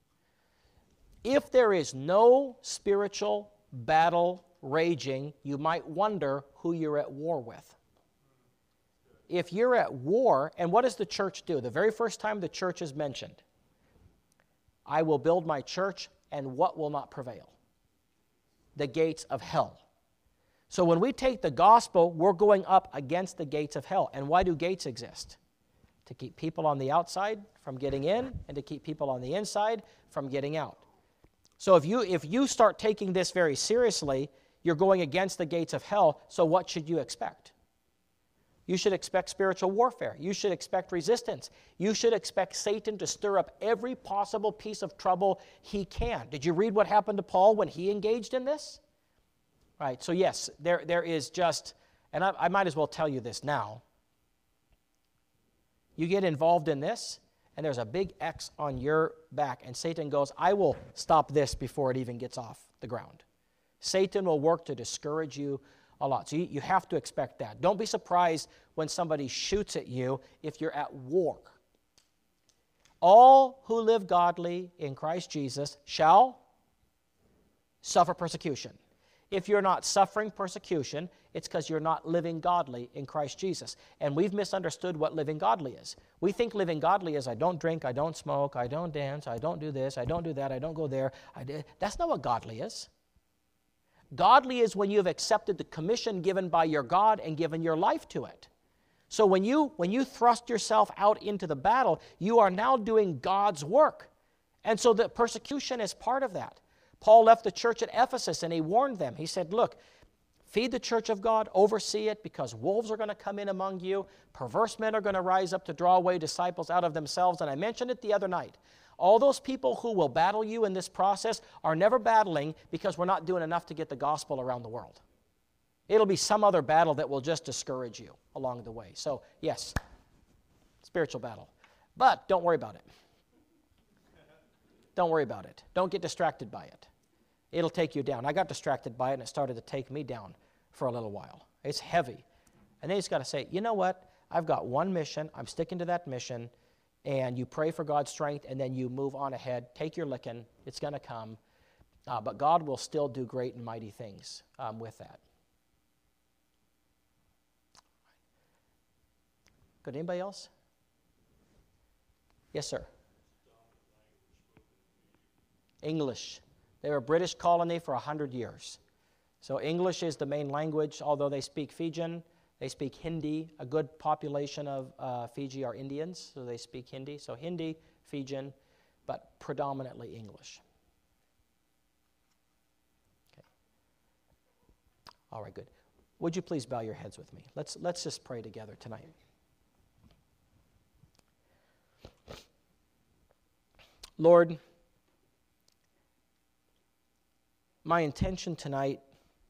If there is no spiritual battle raging, you might wonder who you're at war with. If you're at war, and what does the church do? The very first time the church is mentioned, I will build my church, and what will not prevail? The gates of hell. So when we take the gospel, we're going up against the gates of hell. And why do gates exist? To keep people on the outside from getting in, and to keep people on the inside from getting out. So if you start taking this very seriously, you're going against the gates of hell, so what should you expect? You should expect spiritual warfare. You should expect resistance. You should expect Satan to stir up every possible piece of trouble he can. Did you read what happened to Paul when he engaged in this? Right, so yes, there is just, and I might as well tell you this now. You get involved in this, and there's a big X on your back, and Satan goes, I will stop this before it even gets off the ground. Satan will work to discourage you a lot. So you have to expect that. Don't be surprised when somebody shoots at you if you're at war. All who live godly in Christ Jesus shall suffer persecution. If you're not suffering persecution, it's because you're not living godly in Christ Jesus. And we've misunderstood what living godly is. We think living godly is I don't drink, I don't smoke, I don't dance, I don't do this, I don't do that, I don't go there. That's not what godly is. Godly is when you have accepted the commission given by your God and given your life to it. So when you thrust yourself out into the battle, you are now doing God's work. And so the persecution is part of that. Paul left the church at Ephesus and he warned them. He said, look, feed the church of God, oversee it, because wolves are going to come in among you. Perverse men are going to rise up to draw away disciples out of themselves. And I mentioned it the other night. All those people who will battle you in this process are never battling because we're not doing enough to get the gospel around the world. It'll be some other battle that will just discourage you along the way. So, yes, spiritual battle. But don't worry about it. Don't worry about it. Don't get distracted by it. It'll take you down. I got distracted by it, and it started to take me down for a little while. It's heavy. And then you just got to say, you know what? I've got one mission. I'm sticking to that mission. And you pray for God's strength, and then you move on ahead. Take your licking. It's going to come. But God will still do great and mighty things with that. Good. Anybody else? Yes, sir. English. They were a British colony for 100 years. So English is the main language, although they speak Fijian. They speak Hindi. A good population of Fiji are Indians, so they speak Hindi. So Hindi, Fijian, but predominantly English. Okay. All right, good. Would you please bow your heads with me? Let's just pray together tonight. Lord, my intention tonight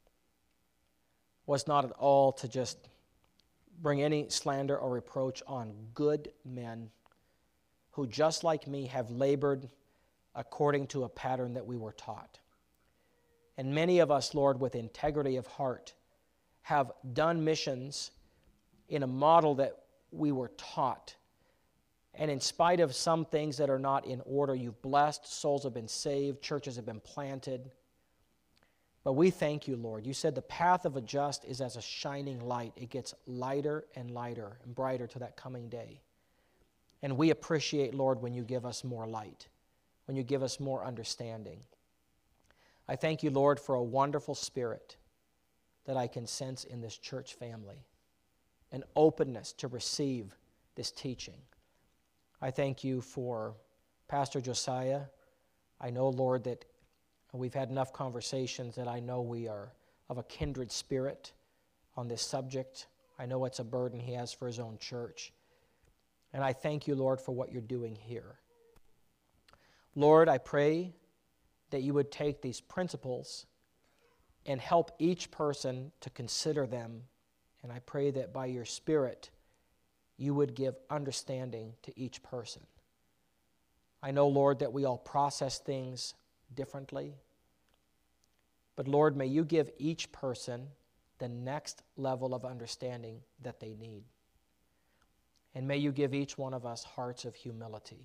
was not at all to just bring any slander or reproach on good men who, just like me, have labored according to a pattern that we were taught. And many of us, Lord, with integrity of heart, have done missions in a model that we were taught. And in spite of some things that are not in order, you've blessed, souls have been saved, churches have been planted. But we thank you, Lord. You said the path of a just is as a shining light. It gets lighter and lighter and brighter to that coming day. And we appreciate, Lord, when you give us more light, when you give us more understanding. I thank you, Lord, for a wonderful spirit that I can sense in this church family, an openness to receive this teaching. I thank you for Pastor Josiah. I know, Lord, that we've had enough conversations that I know we are of a kindred spirit on this subject. I know it's a burden he has for his own church. And I thank you, Lord, for what you're doing here. Lord, I pray that you would take these principles and help each person to consider them. And I pray that by your Spirit, you would give understanding to each person. I know, Lord, that we all process things differently. But Lord, may you give each person the next level of understanding that they need. And may you give each one of us hearts of humility.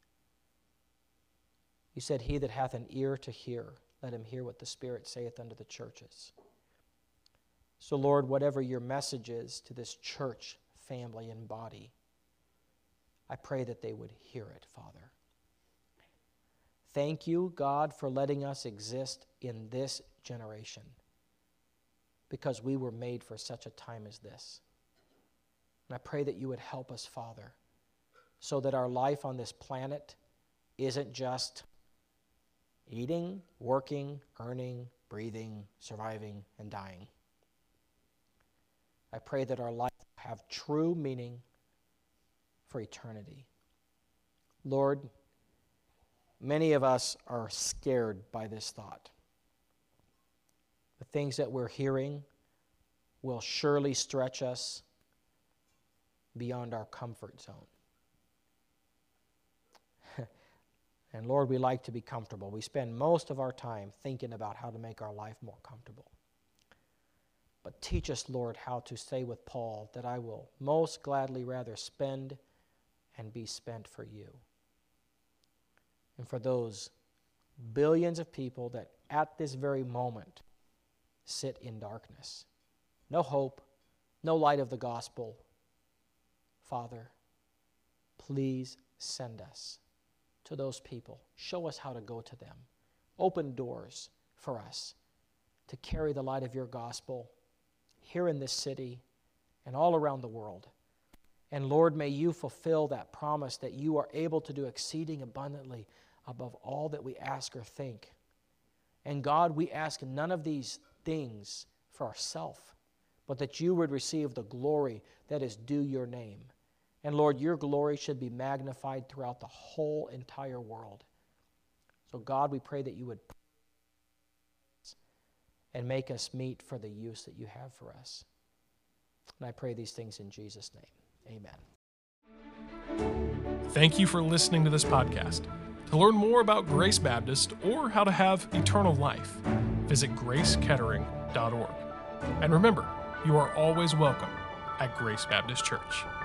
You said, he that hath an ear to hear, let him hear what the Spirit saith unto the churches. So Lord, whatever your message is to this church family and body, I pray that they would hear it, Father. Thank you, God, for letting us exist in this generation, because we were made for such a time as this. And I pray that you would help us, Father, so that our life on this planet isn't just eating, working, earning, breathing, surviving, and dying. I pray that our life will have true meaning for eternity. Lord, many of us are scared by this thought. The things that we're hearing will surely stretch us beyond our comfort zone. And Lord, we like to be comfortable. We spend most of our time thinking about how to make our life more comfortable. But teach us, Lord, how to say with Paul that I will most gladly rather spend and be spent for you. And for those billions of people that at this very moment sit in darkness. No hope, no light of the gospel. Father, please send us to those people. Show us how to go to them. Open doors for us to carry the light of your gospel here in this city and all around the world. And Lord, may you fulfill that promise that you are able to do exceeding abundantly above all that we ask or think. And God, we ask none of these things for ourselves, but that you would receive the glory that is due your name. And Lord, your glory should be magnified throughout the whole entire world. So God, we pray that you would and make us meet for the use that you have for us. And I pray these things in Jesus' name. Amen. Thank you for listening to this podcast. To learn more about Grace Baptist or how to have eternal life, visit gracekettering.org. And remember, you are always welcome at Grace Baptist Church.